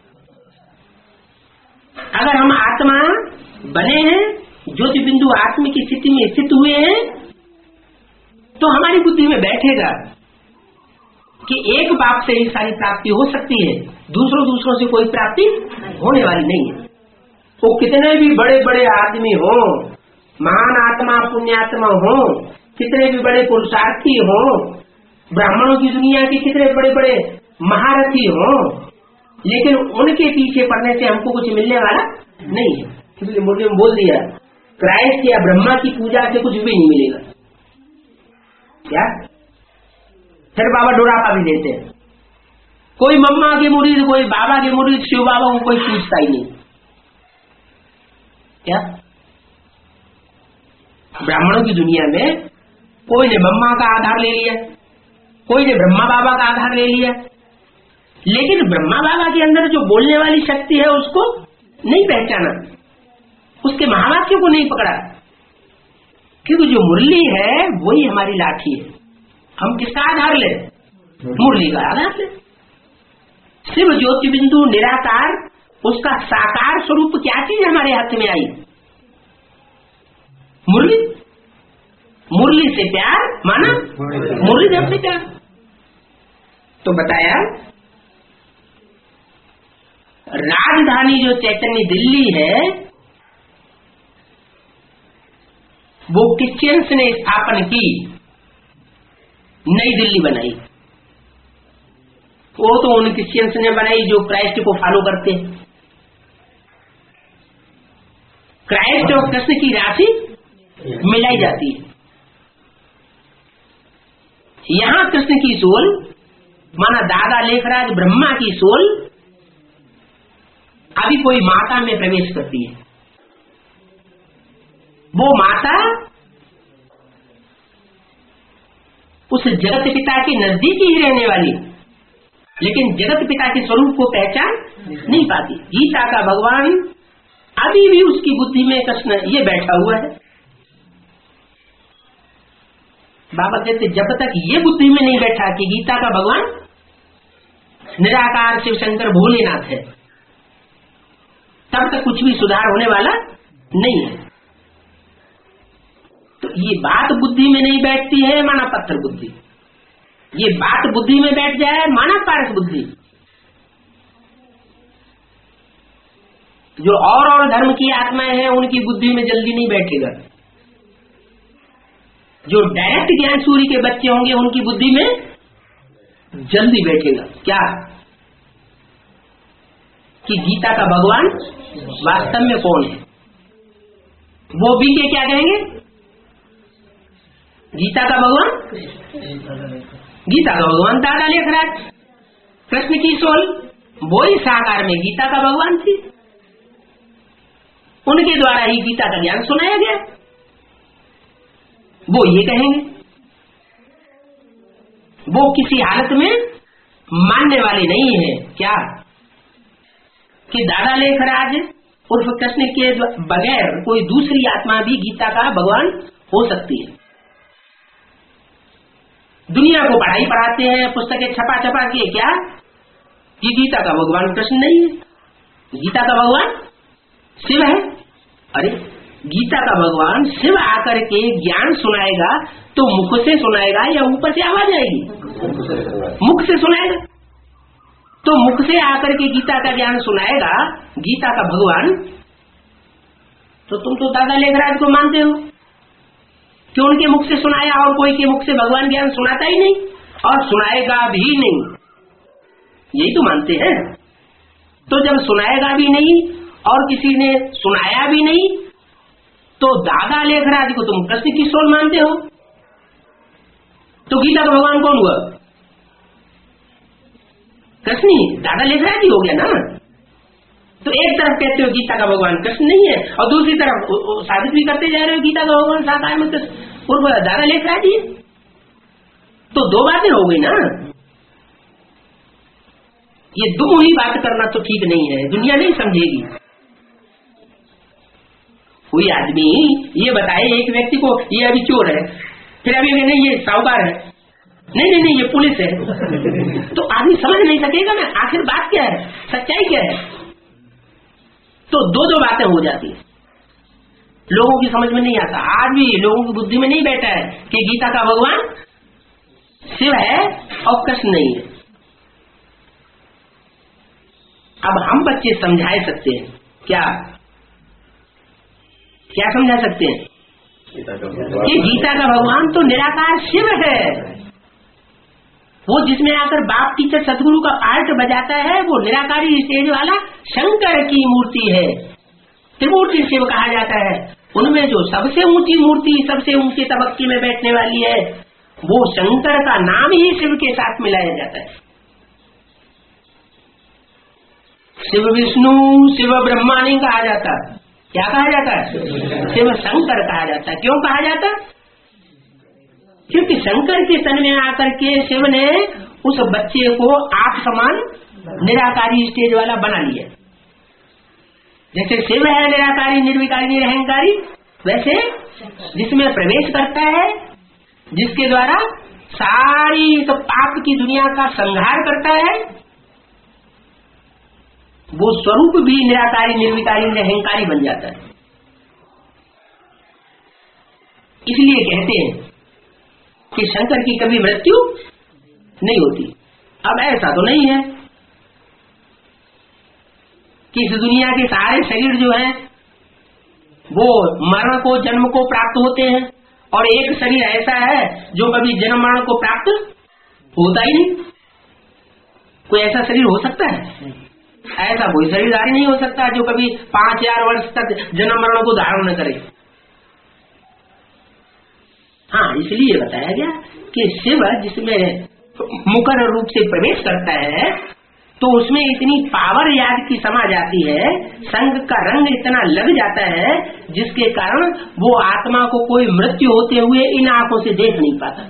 अगर हम आत्मा बने हैं, ज्योति बिंदु आत्मा की स्थिति में स्थित हुए हैं, तो हमारी बुद्धि में बैठेगा कि एक बाप से ही सारी प्राप्ति हो सकती है, दूसरों से कोई प्राप्ति होने वाली नहीं है। वो कितने भी बड़े बड़े आदमी हो, महान आत्मा पुण्यात्मा हो, कितने भी बड़े पुरुषार्थी हो, ब्राह्मणों की दुनिया के कितने बड़े बड़े महारथी हो, लेकिन उनके पीछे पड़ने से हमको कुछ मिलने वाला नहीं है। इसलिए मुझे बोल दिया, क्राइस्ट या ब्रह्मा की पूजा से कुछ भी नहीं मिलेगा। क्या? फिर बाबा डोरापा भी देते हैं, कोई मम्मा के मुरीद, कोई बाबा के मुरीद, शिव बाबा को कोई पूछता ही नहीं। क्या? ब्राह्मणों की दुनिया में कोई ने मम्मा का आधार ले लिया, कोई ने ब्रह्मा बाबा का आधार ले लिया, लेकिन ब्रह्मा बाबा के अंदर जो बोलने वाली शक्ति है उसको नहीं पहचाना, उसके महावाक्यों को नहीं पकड़ा, क्योंकि जो मुरली है वही हमारी लाठी है। हम किसका आधार ले? मुरली का आधार ले। शिव ज्योति बिंदु निराकार, उसका साकार स्वरूप क्या चीज हमारे हाथ में आई? मुरली। मुरली से प्यार माना, मुरली जब से प्यार। तो बताया राजधानी जो चैतन्य दिल्ली है वो क्रिश्चियंस ने स्थापन की, नई दिल्ली बनाई। वो तो उन क्रिश्चियंस ने बनाई जो क्राइस्ट को फॉलो करते हैं। क्राइस्ट और कृष्ण की राशि मिलाई जाती है। यहां कृष्ण की सोल माना दादा लेखराज ब्रह्मा की सोल अभी कोई माता में प्रवेश करती है। वो माता उस जगत पिता के नजदीक ही रहने वाली, लेकिन जगत पिता के स्वरूप को पहचान नहीं पाती। गीता का भगवान अभी भी उसकी बुद्धि में कृष्ण ये बैठा हुआ है। बाबा कहते जब तक ये बुद्धि में नहीं बैठा कि गीता का भगवान निराकार शिव शंकर भोलेनाथ है, तब तक कुछ भी सुधार होने वाला नहीं है। तो ये बात बुद्धि में नहीं बैठती है, माना पत्थर बुद्धि। ये बात बुद्धि में बैठ जाए, माना पारस बुद्धि। जो और धर्म की आत्माएं हैं उनकी बुद्धि में जल्दी नहीं बैठेगा। जो डायरेक्ट ज्ञान सूर्य के बच्चे होंगे उनकी बुद्धि में जल्दी बैठेगा। क्या कि गीता का भगवान वास्तव में कौन है। वो भी के क्या कहेंगे, गीता का भगवान, गीता का भगवान दादा लेखराज कृष्ण की सोल, वो ही साकार में गीता का भगवान थी। उनके द्वारा ही गीता का ज्ञान सुनाया गया। वो ये कहेंगे, वो किसी हालत में मानने वाले नहीं है क्या कि दादा लेखराज उर्फ कृष्ण के बगैर कोई दूसरी आत्मा भी गीता का भगवान हो सकती है। दुनिया को पढ़ाई पढ़ाते हैं, पुस्तकें छपा छपा के क्या कि गीता का भगवान कृष्ण नहीं है, गीता का भगवान शिव है। अरे गीता का भगवान शिव आकर के ज्ञान सुनाएगा तो मुख से सुनाएगा या ऊपर से आवाज आएगी, मुख से सुनाएगा। तो मुख से आकर के गीता का ज्ञान सुनाएगा गीता का भगवान। तो तुम तो दादा लेखराज को मानते हो कि उनके मुख से सुनाया और कोई के मुख से भगवान ज्ञान सुनाता ही नहीं और सुनाएगा भी नहीं, यही तो मानते हैं। तो जब सुनाएगा भी नहीं और किसी ने सुनाया भी नहीं तो दादा लेखराज को तुम कृष्ण की सोल मानते हो। तो गीता का भगवान कौन हुआ, कृष्ण ही, दादा लेखराज ही हो गया ना। तो एक तरफ कहते हो गीता का भगवान कृष्ण नहीं है और दूसरी तरफ साबित भी करते जा रहे हो गीता का भगवान साकार में कृष्ण दादा लेखराज ही। तो दो बातें हो गई ना। ये दुमुही बात करना तो ठीक नहीं है, दुनिया नहीं समझेगी। कोई आदमी ये बताए एक व्यक्ति को ये अभी चोर है, फिर अभी नहीं ये साहूकार है, नहीं ये पुलिस है, तो आदमी समझ नहीं सकेगा ना आखिर बात क्या है, सच्चाई क्या है। तो दो बातें हो जाती है, लोगों की समझ में नहीं आता। आज भी लोगों की बुद्धि में नहीं बैठा है कि गीता का भगवान शिव है और कृष्ण नहीं है। अब हम बच्चे समझा सकते हैं, क्या समझा सकते हैं कि गीता का भगवान तो निराकार शिव है। वो जिसमें आकर बाप टीचर सदगुरु का आर्ट बजाता है वो निराकारी स्टेज वाला शंकर की मूर्ति है। त्रिमूर्ति शिव कहा जाता है। उनमें जो सबसे ऊंची मूर्ति, सबसे ऊंचे तबक्के में बैठने वाली है, वो शंकर का नाम ही शिव के साथ मिलाया जाता है। शिव विष्णु शिव ब्रह्मा नहीं कहा जाता, क्या कहा जाता है, शिव शंकर कहा जाता है। क्यों कहा जाता, क्योंकि शंकर के तन में आकर के शिव ने उस बच्चे को आप समान निराकारी स्टेज वाला बना लिया। जैसे शिव है निराकारी निर्विकारी निरहंकारी, वैसे जिसमें प्रवेश करता है, जिसके द्वारा सारी तो पाप की दुनिया का संहार करता है, वो स्वरूप भी निराकारी निर्विकारी निरहंकारी बन जाता है। इसलिए कहते हैं कि शंकर की कभी मृत्यु नहीं होती। अब ऐसा तो नहीं है कि इस दुनिया के सारे शरीर जो हैं वो मरण को जन्म को प्राप्त होते हैं और एक शरीर ऐसा है जो कभी जन्म मरण को प्राप्त होता ही नहीं। कोई ऐसा शरीर हो सकता है? ऐसा कोई शरीरधारी नहीं हो सकता जो कभी 5000 वर्ष तक जन्म मरण को धारण न करे। हाँ, इसलिए बताया गया कि शिव जिसमें मुकर रूप से प्रवेश करता है तो उसमें इतनी पावर याद की समा जाती है, संग का रंग इतना लग जाता है जिसके कारण वो आत्मा को कोई मृत्यु होते हुए इन आंखों से देख नहीं पाता।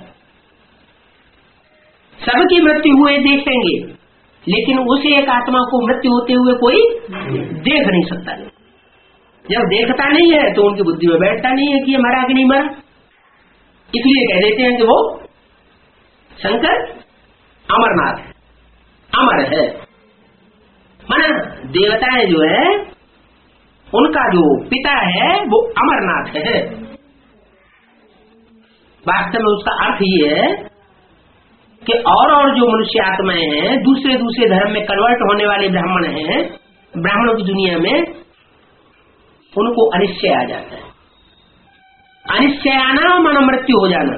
सबकी मृत्यु हुए देखेंगे लेकिन उस एक आत्मा को मृत्यु होते हुए कोई देख नहीं सकता। जब देखता नहीं है तो उनकी बुद्धि में बैठता नहीं है कि ये मरा कि नहीं मरा। इसलिए कह देते हैं कि वो शंकर अमरनाथ अमर है। माना देवताएं जो है उनका जो पिता है वो अमरनाथ है। वास्तव में उसका अर्थ ये है कि और जो मनुष्य आत्माएं हैं दूसरे धर्म में कन्वर्ट होने वाले ब्राह्मण हैं, ब्राह्मणों की दुनिया में उनको अनिश्चय आ जाता है। अनिश्चय आना मानो मृत्यु हो जाना।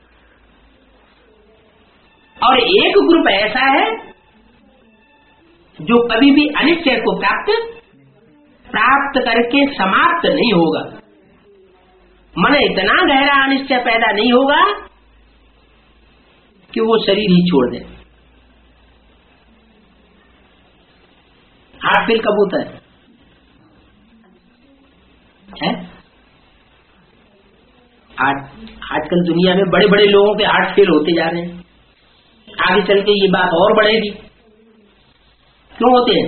और एक ग्रुप ऐसा है जो कभी भी अनिश्चय को प्राप्त करके समाप्त नहीं होगा। मन इतना गहरा अनिश्चय पैदा नहीं होगा कि वो शरीर ही छोड़ दे। हार्ट फेल कब होता है? आजकल दुनिया में बड़े बड़े लोगों के हार्ट फेल होते जा रहे हैं। आगे चल के ये बात और बढ़ेगी। क्यों होते हैं?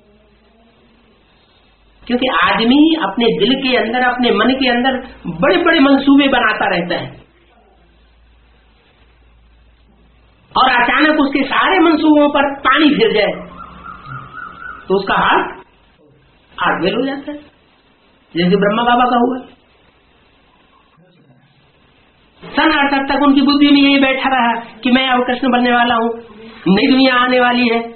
क्योंकि आदमी अपने दिल के अंदर, अपने मन के अंदर बड़े बड़े मंसूबे बनाता रहता है और अचानक उसके सारे मंसूबों पर पानी फिर जाए तो उसका हार्ट फेल हो जाता है, जैसे ब्रह्मा बाबा का हुआ। सन 68 तक उनकी बुद्धि में यही बैठा रहा कि मैं अब कृष्ण बनने वाला हूं, नई दुनिया आने वाली है,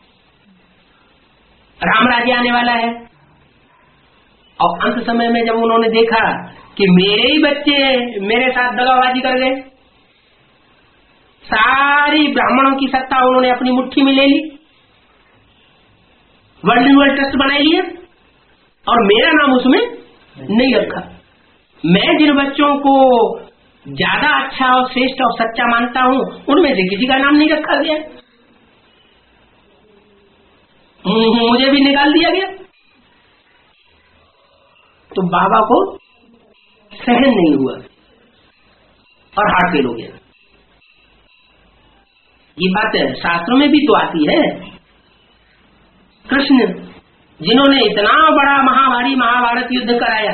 राम राज्य आने वाला है। और अंत समय में जब उन्होंने देखा कि मेरे ही बच्चे मेरे साथ दगाबाजी कर गए, सारी ब्राह्मणों की सत्ता उन्होंने अपनी मुट्ठी में ले ली, वर्ल्ड रिन्यूअल ट्रस्ट बना लिया और मेरा नाम उसमें नहीं रखा। मैं जिन बच्चों को ज्यादा अच्छा और श्रेष्ठ और सच्चा मानता हूं उनमें से किसी का नाम नहीं रखा गया, मुझे भी निकाल दिया गया। तो बाबा को सहन नहीं हुआ और हार्ट फेल हो गया। ये बात शास्त्रों में भी तो आती है। कृष्ण जिन्होंने इतना बड़ा महाभारी महाभारत युद्ध कराया,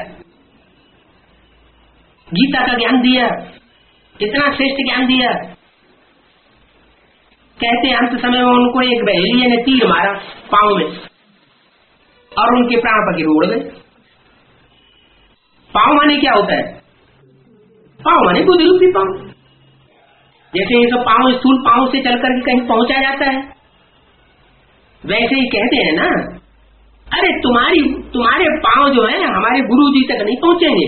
गीता का ज्ञान दिया, इतना श्रेष्ठ ज्ञान दिया, कहते अंत समय में उनको एक बहेलिये ने तीर मारा पांव में और उनके प्राण पखेरु उड़ गए। पांव माने क्या होता है? पांव माने बुद्धि रूपी पांव। जैसे ये सब पांव स्थूल पांव से चलकर के कहीं पहुंचा जाता है, वैसे ही कहते हैं ना, अरे तुम्हारे पांव जो है हमारे गुरु जी तक नहीं पहुंचेंगे।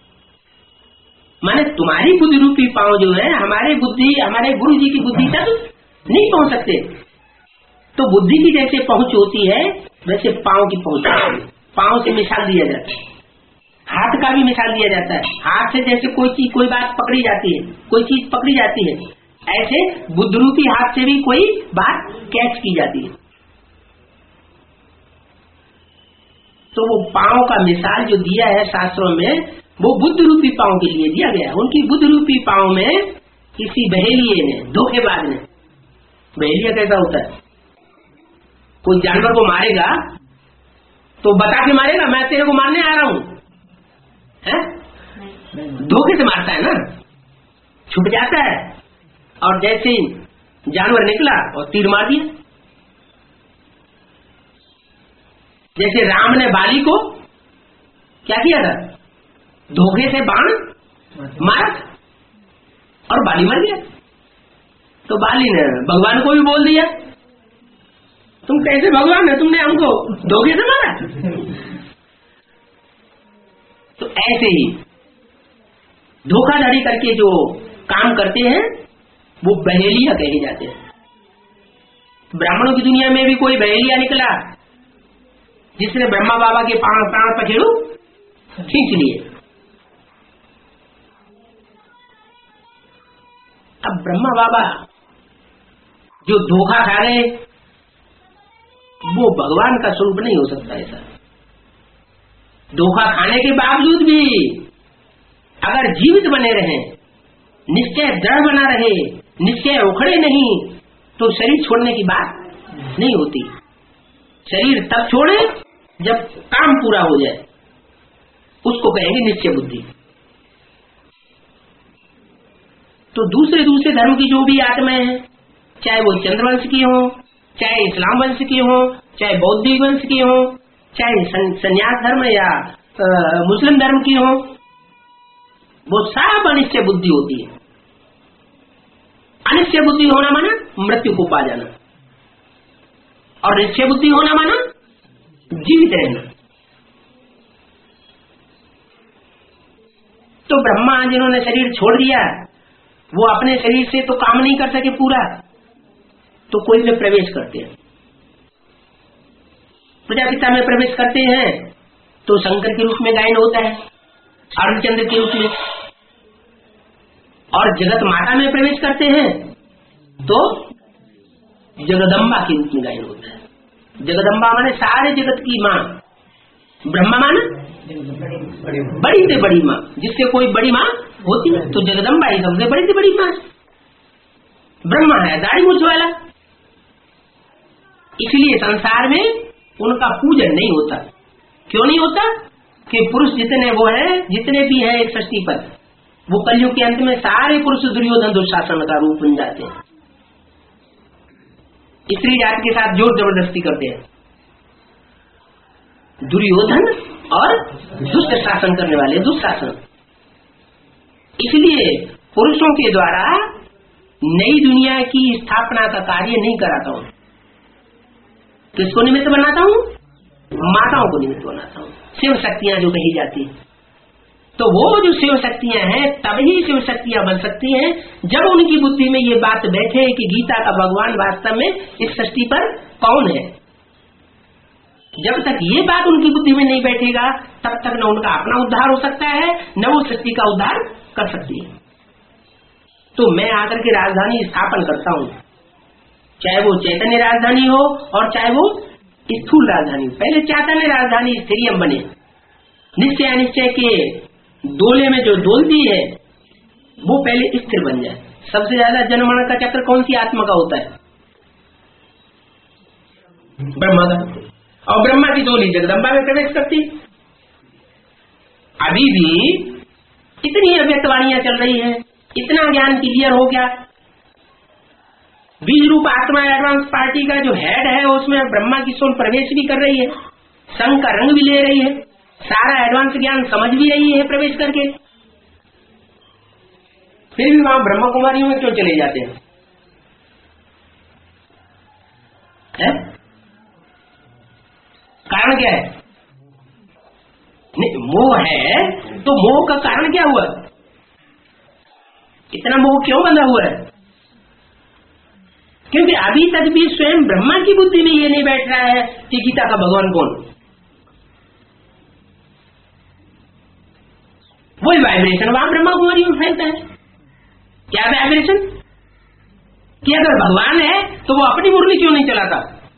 माने तुम्हारी बुद्धि रूपी पांव जो है हमारे गुरु जी की बुद्धि तक नहीं पहुंच सकते। तो बुद्धि की जैसे पहुंच होती है वैसे पांव की पहुंच होती है। पांव से मिसाल दिया जाता है, हाथ का भी मिसाल दिया जाता है। हाथ से जैसे कोई बात पकड़ी जाती है, कोई चीज पकड़ी जाती है, ऐसे बुद्धि रूपी हाथ से भी कोई बात कैच की जाती है। तो वो पांव का मिसाल जो दिया है शास्त्रों में, वो बुद्धि रूपी पांव के लिए दिया गया। उनकी बुद्धि रूपी पांव में किसी बहेलिये ने, धोखेबाज ने, बहेलिया कैसा होता है? कोई जानवर को मारेगा तो बता के मारेगा, मैं तेरे को मारने आ रहा हूं, धोखे से मारता है ना, छुप जाता है। और जैसे ही जानवर निकला और तीर मार दिया। जैसे राम ने बाली को क्या किया था? धोखे से बाण मारा और बाली मर गया। तो बाली ने भगवान को भी बोल दिया, तुम कैसे भगवान है, तुमने हमको धोखे से मारा। तो ऐसे ही धोखाधड़ी करके जो काम करते हैं वो बहेलिया कहे जाते हैं। ब्राह्मणों की दुनिया में भी कोई बहेलिया निकला जिसने ब्रह्मा बाबा के प्राण पखेरु खींच लिए। अब ब्रह्मा बाबा जो धोखा खा रहे वो भगवान का स्वरूप नहीं हो सकता। ऐसा धोखा खाने के बावजूद भी अगर जीवित बने रहे, निश्चय दृढ़ बना रहे, निश्चय उखड़े नहीं, तो शरीर छोड़ने की बात नहीं होती। शरीर तब छोड़े जब काम पूरा हो जाए, उसको कहेंगे निश्चय बुद्धि। तो दूसरे धर्म की जो भी आत्माएं हैं, चाहे वो चंद्रवंश की हो, चाहे इस्लाम वंश की हो, चाहे बौद्धिक वंश की हो, चाहे संन्यास धर्म या मुस्लिम धर्म की हो, वो सब अनिश्चय बुद्धि होती है। अनिश्चय बुद्धि होना माना मृत्यु को पा जाना, और निश्चय बुद्धि होना माना जीवित रहना। तो ब्रह्मा जिन्होंने शरीर छोड़ दिया वो अपने शरीर से तो काम नहीं कर सके पूरा, तो कोई में प्रवेश करते हैं, प्रजापिता में प्रवेश करते हैं तो शंकर के रूप में गायन होता है, अर्धचंद्र के रूप में, और जगत माता में प्रवेश करते हैं तो जगदम्बा के रूप में गायन होता है। जगदम्बा माने सारे जगत की माँ, ब्रह्मा माने बड़ी से बड़ी माँ, जिससे कोई बड़ी माँ होती है तो जगदम्बा ही सबसे बड़ी से बड़ी माँ। ब्रह्मा है दाढ़ी मूंछ वाला, इसलिए संसार में उनका पूजन नहीं होता। क्यों नहीं होता? कि पुरुष जितने वो है, जितने भी है एक सृष्टि पर, वो कलयुग के अंत में सारे पुरुष दुर्योधन दुशासन का रूप बन जाते हैं, स्त्री जाति के साथ जोर जबरदस्ती करते हैं। दुर्योधन और दुष्ट शासन करने वाले दुशासन। इसलिए पुरुषों के द्वारा नई दुनिया की स्थापना का कार्य नहीं कराता हूं। किसको निमित्त बनाता हूं? माताओं को निमित्त बनाता हूं। शिव शक्तियां जो कही जाती है, तो वो जो शिव शक्तियां हैं तभी शिव शक्तियां बन सकती हैं जब उनकी बुद्धि में ये बात बैठे कि गीता का भगवान वास्तव में इस सृष्टि पर कौन है। जब तक ये बात उनकी बुद्धि में नहीं बैठेगा तब तक न उनका अपना उद्धार हो सकता है न वो सृष्टि का उद्धार कर सकती है। तो मैं आकर के राजधानी स्थापन करता हूँ, चाहे वो चैतन्य राजधानी हो और चाहे वो स्थूल राजधानी। पहले चैतन्य राजधानी स्थिरियम बने, निश्चय अनिश्चय के डोले में जो डोलती है वो पहले स्थिर बन जाए। सबसे ज्यादा जनमरण का चक्र कौन सी आत्मा का होता है? ब्रह्मा का। और ब्रह्मा की डोली जगदम्बा में प्रवेश करती। अभी भी इतनी अव्यक्तवाणियां चल रही है, इतना ज्ञान क्लियर हो गया। बीज रूप आत्मा एडवांस पार्टी का जो हेड है उसमें ब्रह्मा की सोल प्रवेश भी कर रही है, संघ का रंग भी ले रही है, सारा एडवांस ज्ञान समझ भी रही है प्रवेश करके। फिर भी वहां ब्रह्मा कुमारियों में क्यों चले जाते हैं? कारण क्या है? नहीं, मोह है तो मोह का कारण क्या हुआ? इतना मोह क्यों बंधा हुआ है? क्योंकि अभी तक भी स्वयं ब्रह्मा की बुद्धि में ये नहीं बैठ रहा है कि गीता का भगवान कौन। वही वाइब्रेशन वहां ब्रह्मा कुमारी में फैलता है। क्या वाइब्रेशन? कि अगर भगवान है तो वो अपनी मुरली क्यों नहीं चलाता?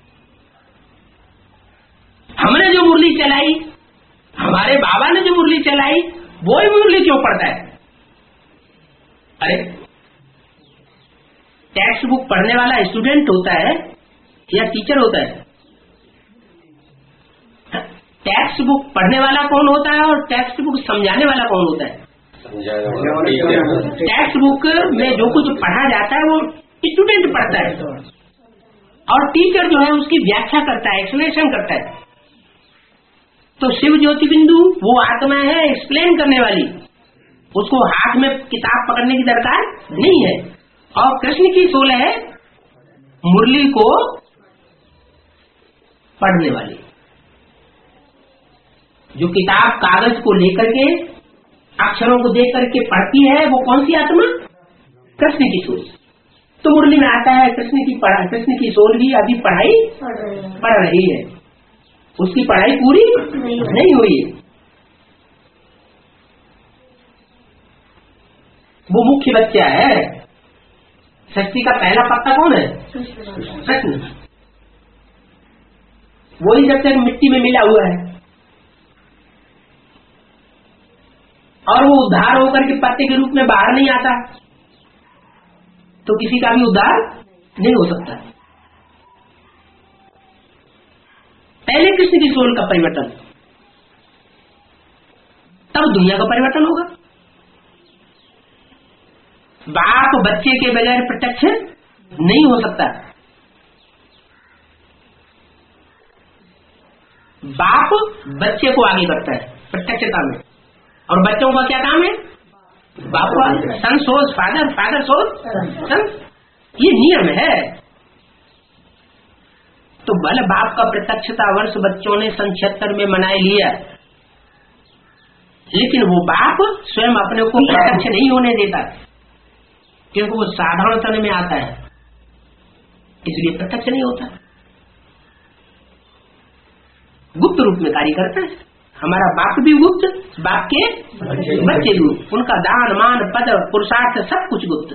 हमने जो मुरली चलाई, हमारे बाबा ने जो मुरली चलाई, वो ही मुरली क्यों पढ़ता है? अरे टेक्स्ट बुक पढ़ने वाला स्टूडेंट होता है या टीचर होता है? टेक्स्ट बुक पढ़ने वाला कौन होता है और टेक्स्ट बुक समझाने वाला कौन होता है? टेक्स्ट बुक में जो कुछ पढ़ा जाता है वो स्टूडेंट पढ़ता है और टीचर जो है उसकी व्याख्या करता है, एक्सप्लेनेशन करता है। तो शिव ज्योति बिंदु वो आत्मा है एक्सप्लेन करने वाली, उसको हाथ में किताब पकड़ने की दरकार नहीं है। और कृष्ण की सोल है मुरली को पढ़ने वाली, जो किताब कागज को लेकर के अक्षरों को देख करके पढ़ती है, वो कौन सी आत्मा? कृष्ण की सोल। तो मुरली में आता है कृष्ण की सोल भी अभी पढ़ाई पढ़ रही है, उसकी पढ़ाई पूरी नहीं हुई है। वो मुख्य बच्चा है। सृष्टि का पहला पत्ता कौन है? कृष्ण। वही जब तक मिट्टी में मिला हुआ है और वो उद्धार होकर के पत्ते के रूप में बाहर नहीं आता तो किसी का भी उद्धार नहीं हो सकता। पहले कृष्ण की सोल का परिवर्तन, तब दुनिया का परिवर्तन होगा। बाप बच्चे के बगैर प्रत्यक्ष नहीं हो सकता। बाप बच्चे को आगे बढ़ता है प्रत्यक्षता में, और बच्चों का क्या काम है? बाप का सन सोच फादर, फादर सोच सन, ये नियम है। तो भले बाप का प्रत्यक्षता वर्ष बच्चों ने सन 76 में मनाए लिया, लेकिन वो बाप स्वयं अपने को प्रत्यक्ष नहीं होने देता, क्योंकि वो साधारण तन में आता है, इसलिए प्रत्यक्ष नहीं होता, गुप्त रूप में कार्य करता है। हमारा बाप भी गुप्त, बाप के बच्चे भी, उनका दान मान पद पुरुषार्थ सब कुछ गुप्त।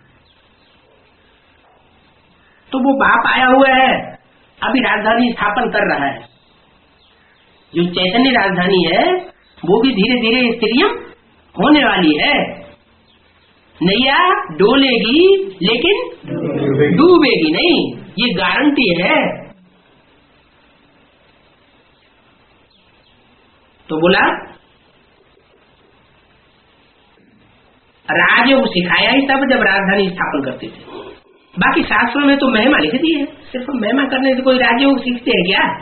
तो वो बाप आया हुआ है, अभी राजधानी स्थापन कर रहा है। जो चैतन्य राजधानी है वो भी धीरे धीरे स्थिरियम होने वाली है। नैया डोलेगी लेकिन डूबेगी नहीं, ये गारंटी है। तो बोला राजयोग सिखाया ही तब जब राजधानी स्थापन करते थे। बाकी शास्त्रों में तो महिमा लिख दी है, सिर्फ महिमा करने से कोई राजयोग सीखते हैं क्या?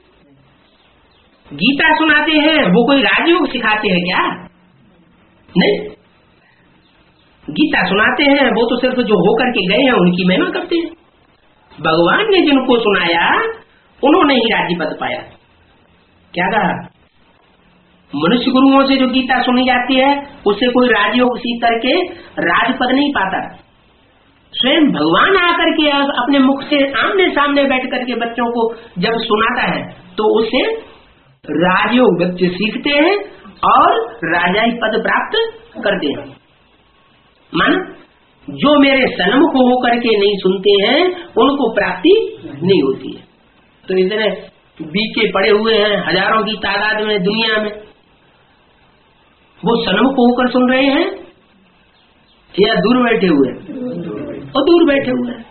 गीता सुनाते हैं वो कोई राजयोग सिखाते हैं क्या? नहीं, गीता सुनाते हैं वो तो सिर्फ जो होकर के गए हैं उनकी महिमा करते हैं। भगवान ने जिनको सुनाया उन्होंने ही राज्य पद पाया। क्या कहा? मनुष्य गुरुओं से जो गीता सुनी जाती है उससे कोई राजयोग सीख करके राजपद नहीं पाता। स्वयं भगवान आकर के अपने मुख से आमने सामने बैठ करके बच्चों को जब सुनाता है तो उससे राजयोग बच्चे सीखते हैं और राजाई पद प्राप्त करते हैं। माना जो मेरे सन्मुख होकर के नहीं सुनते हैं उनको प्राप्ति नहीं होती है। तो इतने बीके पड़े हुए हैं हजारों की तादाद में दुनिया में, वो सन्मुख होकर सुन रहे हैं या दूर बैठे हुए हैं? और दूर बैठे हुए हैं,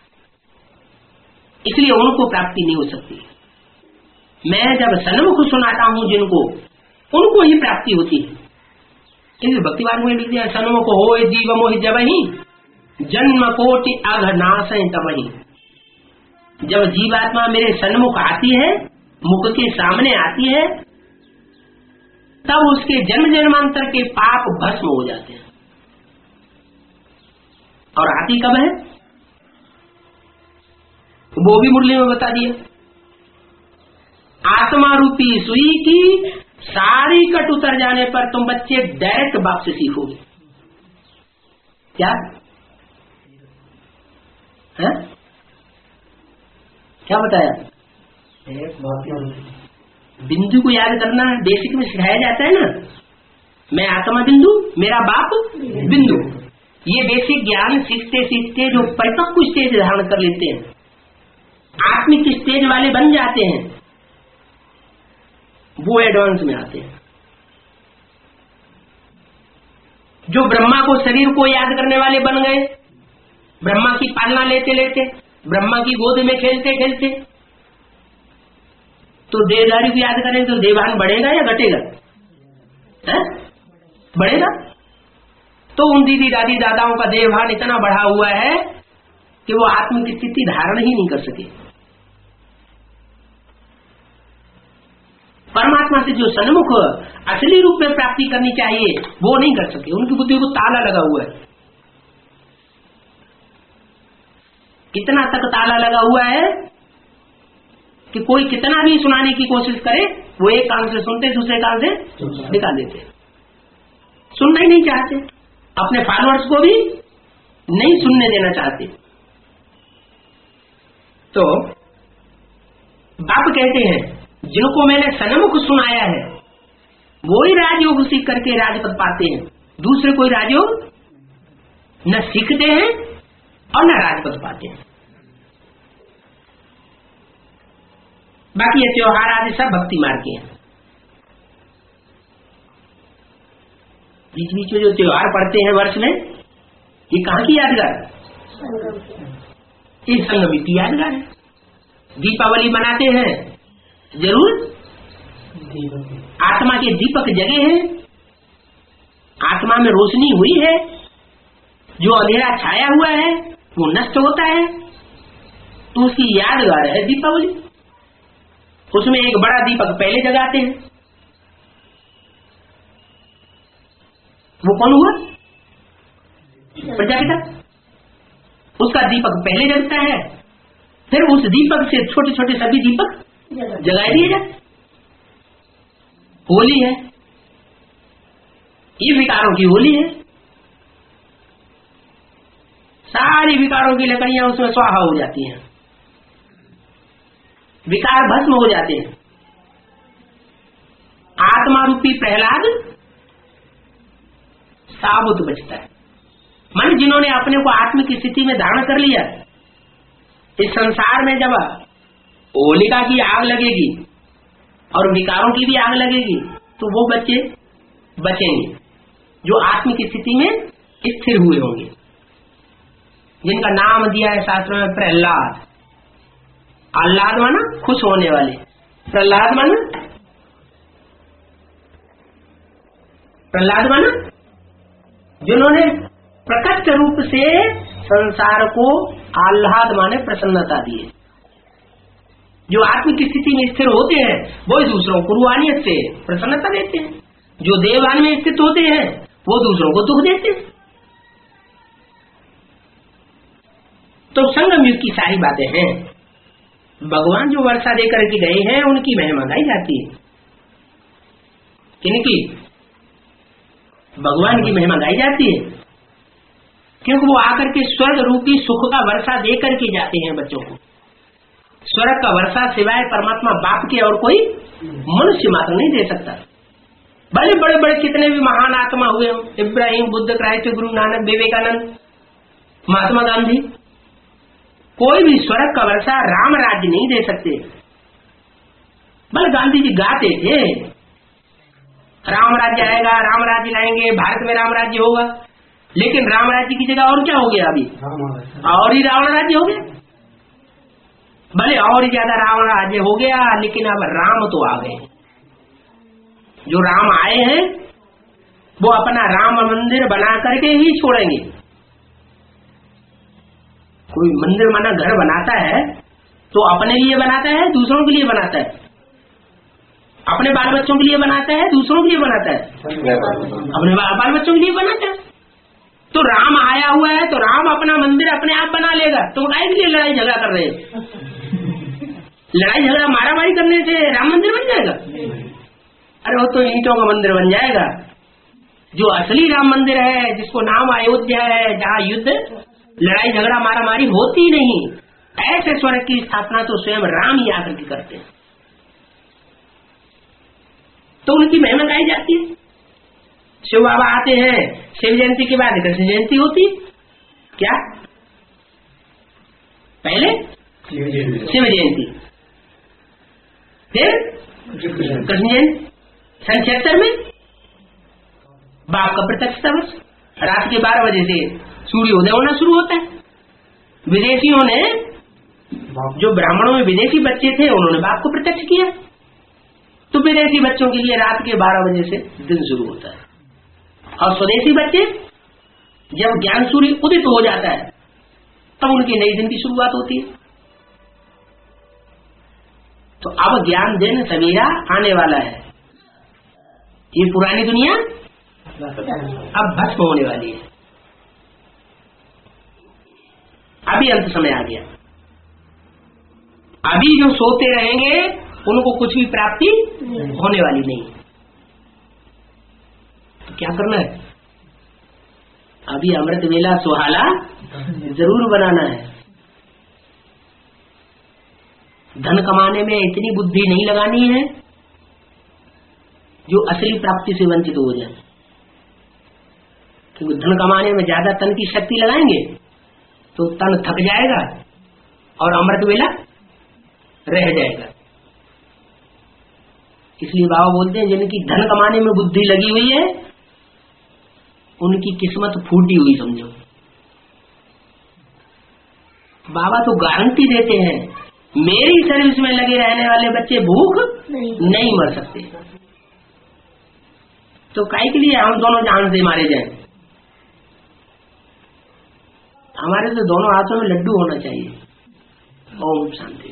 इसलिए उनको प्राप्ति नहीं हो सकती। मैं जब सन्मुख सुनाता हूं जिनको, उनको ही प्राप्ति होती है। क्योंकि भक्तिवाद में लिख दिया सन्मुख हो जीव मोहि जबहि जन्म कोटि अघनाश तबहि। जब जीवात्मा मेरे सन्मुख आती है, मुख के सामने आती है, तब उसके जन्म जन्मांतर के पाप भस्म हो जाते हैं। और आती कब है वो भी मुरली में बता दिया। आत्मा रूपी सुई की सारी कट उतर जाने पर तुम बच्चे डायरेक्ट बाप से सीखोगे। क्या है? क्या बताया? बिंदु को याद करना बेसिक में सिखाया जाता है ना। मैं आत्मा बिंदु, मेरा बाप बिंदु। ये बेसिक ज्ञान सीखते सीखते जो परिपक्व स्टेज धारण कर लेते हैं, आत्मिक स्टेज वाले बन जाते हैं, वो एडवांस में आते हैं। जो ब्रह्मा को शरीर को याद करने वाले बन गए, ब्रह्मा की पालना लेते लेते, ब्रह्मा की गोद में खेलते खेलते, तो देहधारी को याद करें तो देवान बढ़ेगा या घटेगा? बढ़ेगा। तो उन दीदी दादी दादाओं का देवभान इतना बढ़ा हुआ है कि वो आत्म की स्थिति धारण ही नहीं कर सके। परमात्मा से जो सन्मुख असली रूप में प्राप्ति करनी चाहिए वो नहीं कर सके, उनकी बुद्धि को ताला लगा हुआ है। कितना तक ताला लगा हुआ है कि कोई कितना भी सुनाने की कोशिश करे वो एक कान से सुनते दूसरे कान से निकाल देते, सुनना ही नहीं चाहते, अपने फॉलोअर्स को भी नहीं सुनने देना चाहते। तो बाप कहते हैं जिनको मैंने सन्मुख सुनाया है वो ही राजयोग सीख करके राजपद पाते हैं, दूसरे कोई राजयोग न सीखते हैं और न राजपद पाते हैं। बाकी ये त्योहार आदि सब भक्ति मार्ग के हैं। बीच बीच में जो त्योहार पड़ते हैं वर्ष में, ये कहाँ की यादगार? ये संगम की यादगार है। दीपावली मनाते हैं, जरूर आत्मा के दीपक जगे हैं, आत्मा में रोशनी हुई है, जो अंधेरा छाया हुआ है वो नष्ट होता है, तो उसकी यादगार है दीपावली। उसमें एक बड़ा दीपक पहले जगाते हैं, वो कौन हुआ? प्रजापिता। उसका दीपक पहले जगता है, फिर उस दीपक से छोटे छोटे सभी दीपक जगा दिए जाते। होली है, ये विकारों की होली है। सारी विकारों की लकड़ियां उसमें स्वाहा हो जाती हैं, विकार भस्म हो जाते हैं। आत्मा रूपी प्रहलाद साबुत बचता है। मन जिन्होंने अपने को आत्मिक स्थिति में धारण कर लिया, इस संसार में जब होलिका की आग लगेगी और विकारों की भी आग लगेगी तो वो बच्चे बचेंगे जो आत्मिक स्थिति में स्थिर हुए होंगे, जिनका नाम दिया है शास्त्र में प्रहलाद। आह्लाद माना खुश होने वाले, प्रहलाद माना जिन्होंने प्रकट रूप से संसार को आह्लाद माने प्रसन्नता दी है। जो आत्मिक स्थिति में स्थिर होते हैं वो दूसरों को रूहानियत से प्रसन्नता देते हैं, जो देवान में स्थित होते हैं वो दूसरों को दुख देते हैं। तो संगम युग की सारी बातें हैं। भगवान जो वर्षा देकर के गए हैं उनकी महिमा गाई जाती है। किनकी? भगवान की महिमा गाई जाती है, क्योंकि वो आकर के स्वर्ग रूपी सुख का वर्षा देकर के जाते हैं बच्चों को। स्वर्ग का वर्षा सिवाय परमात्मा बाप के और कोई मनुष्य मात्र नहीं दे सकता। भले बड़े बड़े कितने भी महान आत्मा हुए हो, इब्राहिम, बुद्ध, क्राइस्ट, गुरु नानक, विवेकानंद, महात्मा गांधी, कोई भी स्वर्ग का वर्षा राम राज्य नहीं दे सकते। भले गांधी जी गाते थे राम राज्य आएगा, राम राज्य लाएंगे, भारत में राम राज्य होगा, लेकिन राम राज्य की जगह और क्या हो गया? अभी और ही रावण राज्य हो गया। भले और ही ज्यादा रावण राज्य हो गया, लेकिन अब राम तो आ गए। जो राम आए हैं वो अपना राम मंदिर बना करके ही छोड़ेंगे। कोई मंदिर माना घर बनाता है तो अपने लिए बनाता है, दूसरों के लिए बनाता है, अपने बाल बच्चों के लिए बनाता है, दूसरों के लिए बनाता है, अपने बाल बच्चों के लिए बनाता है। तो राम आया हुआ है तो राम अपना मंदिर अपने आप बना लेगा। तो काहे के लिए लड़ाई झगड़ा कर रहे हो? लड़ाई झगड़ा मारा मारी करने से राम मंदिर बन जाएगा? अरे वो तो ईंटों का मंदिर बन जाएगा। जो असली राम मंदिर है, जिसको नाम अयोध्या है, जहाँ युद्ध, लड़ाई झगड़ा मारा मारी होती नहीं, ऐसे स्वर्ग की स्थापना तो स्वयं राम ही आकर के करते हैं। तो उनकी महिमा गाई जाती है। शिव बाबा आते हैं, शिव जयंती के बाद कृष्ण जयंती होती। क्या? पहले शिव जयंती, फिर कृष्ण जयंती। सन 76 में बाप का प्रत्यक्षता वर्ष, रात के 12 बजे से सूर्योदय होना शुरू होता है। विदेशियों ने, जो ब्राह्मणों में विदेशी बच्चे थे, उन्होंने बाप को प्रत्यक्ष किया। तो विदेशी बच्चों के लिए रात के 12 बजे से दिन शुरू होता है, और स्वदेशी बच्चे जब ज्ञान सूर्य उदित हो जाता है तब उनके नई दिन की शुरुआत होती है। तो अब ज्ञान दिन सवेरा आने वाला है। ये पुरानी दुनिया अब भस्म होने वाली है। अभी अंत समय आ गया। अभी जो सोते रहेंगे उनको कुछ भी प्राप्ति होने वाली नहीं। तो क्या करना है? अभी अमृत वेला सुहाना जरूर बनाना है। धन कमाने में इतनी बुद्धि नहीं लगानी है जो असली प्राप्ति से वंचित हो जाए, क्योंकि धन कमाने में ज्यादा तन की शक्ति लगाएंगे तो तन थक जाएगा और अमृत वेला रह जाएगा। इसलिए बाबा बोलते हैं जिनकी धन कमाने में बुद्धि लगी हुई है उनकी किस्मत फूटी हुई समझो। बाबा तो गारंटी देते हैं, मेरी सर्विस में लगे रहने वाले बच्चे भूख नहीं मर सकते। तो काहे के लिए हम दोनों जान से मारे जाएं? हमारे तो दोनों हाथों में लड्डू होना चाहिए। ओम शांति।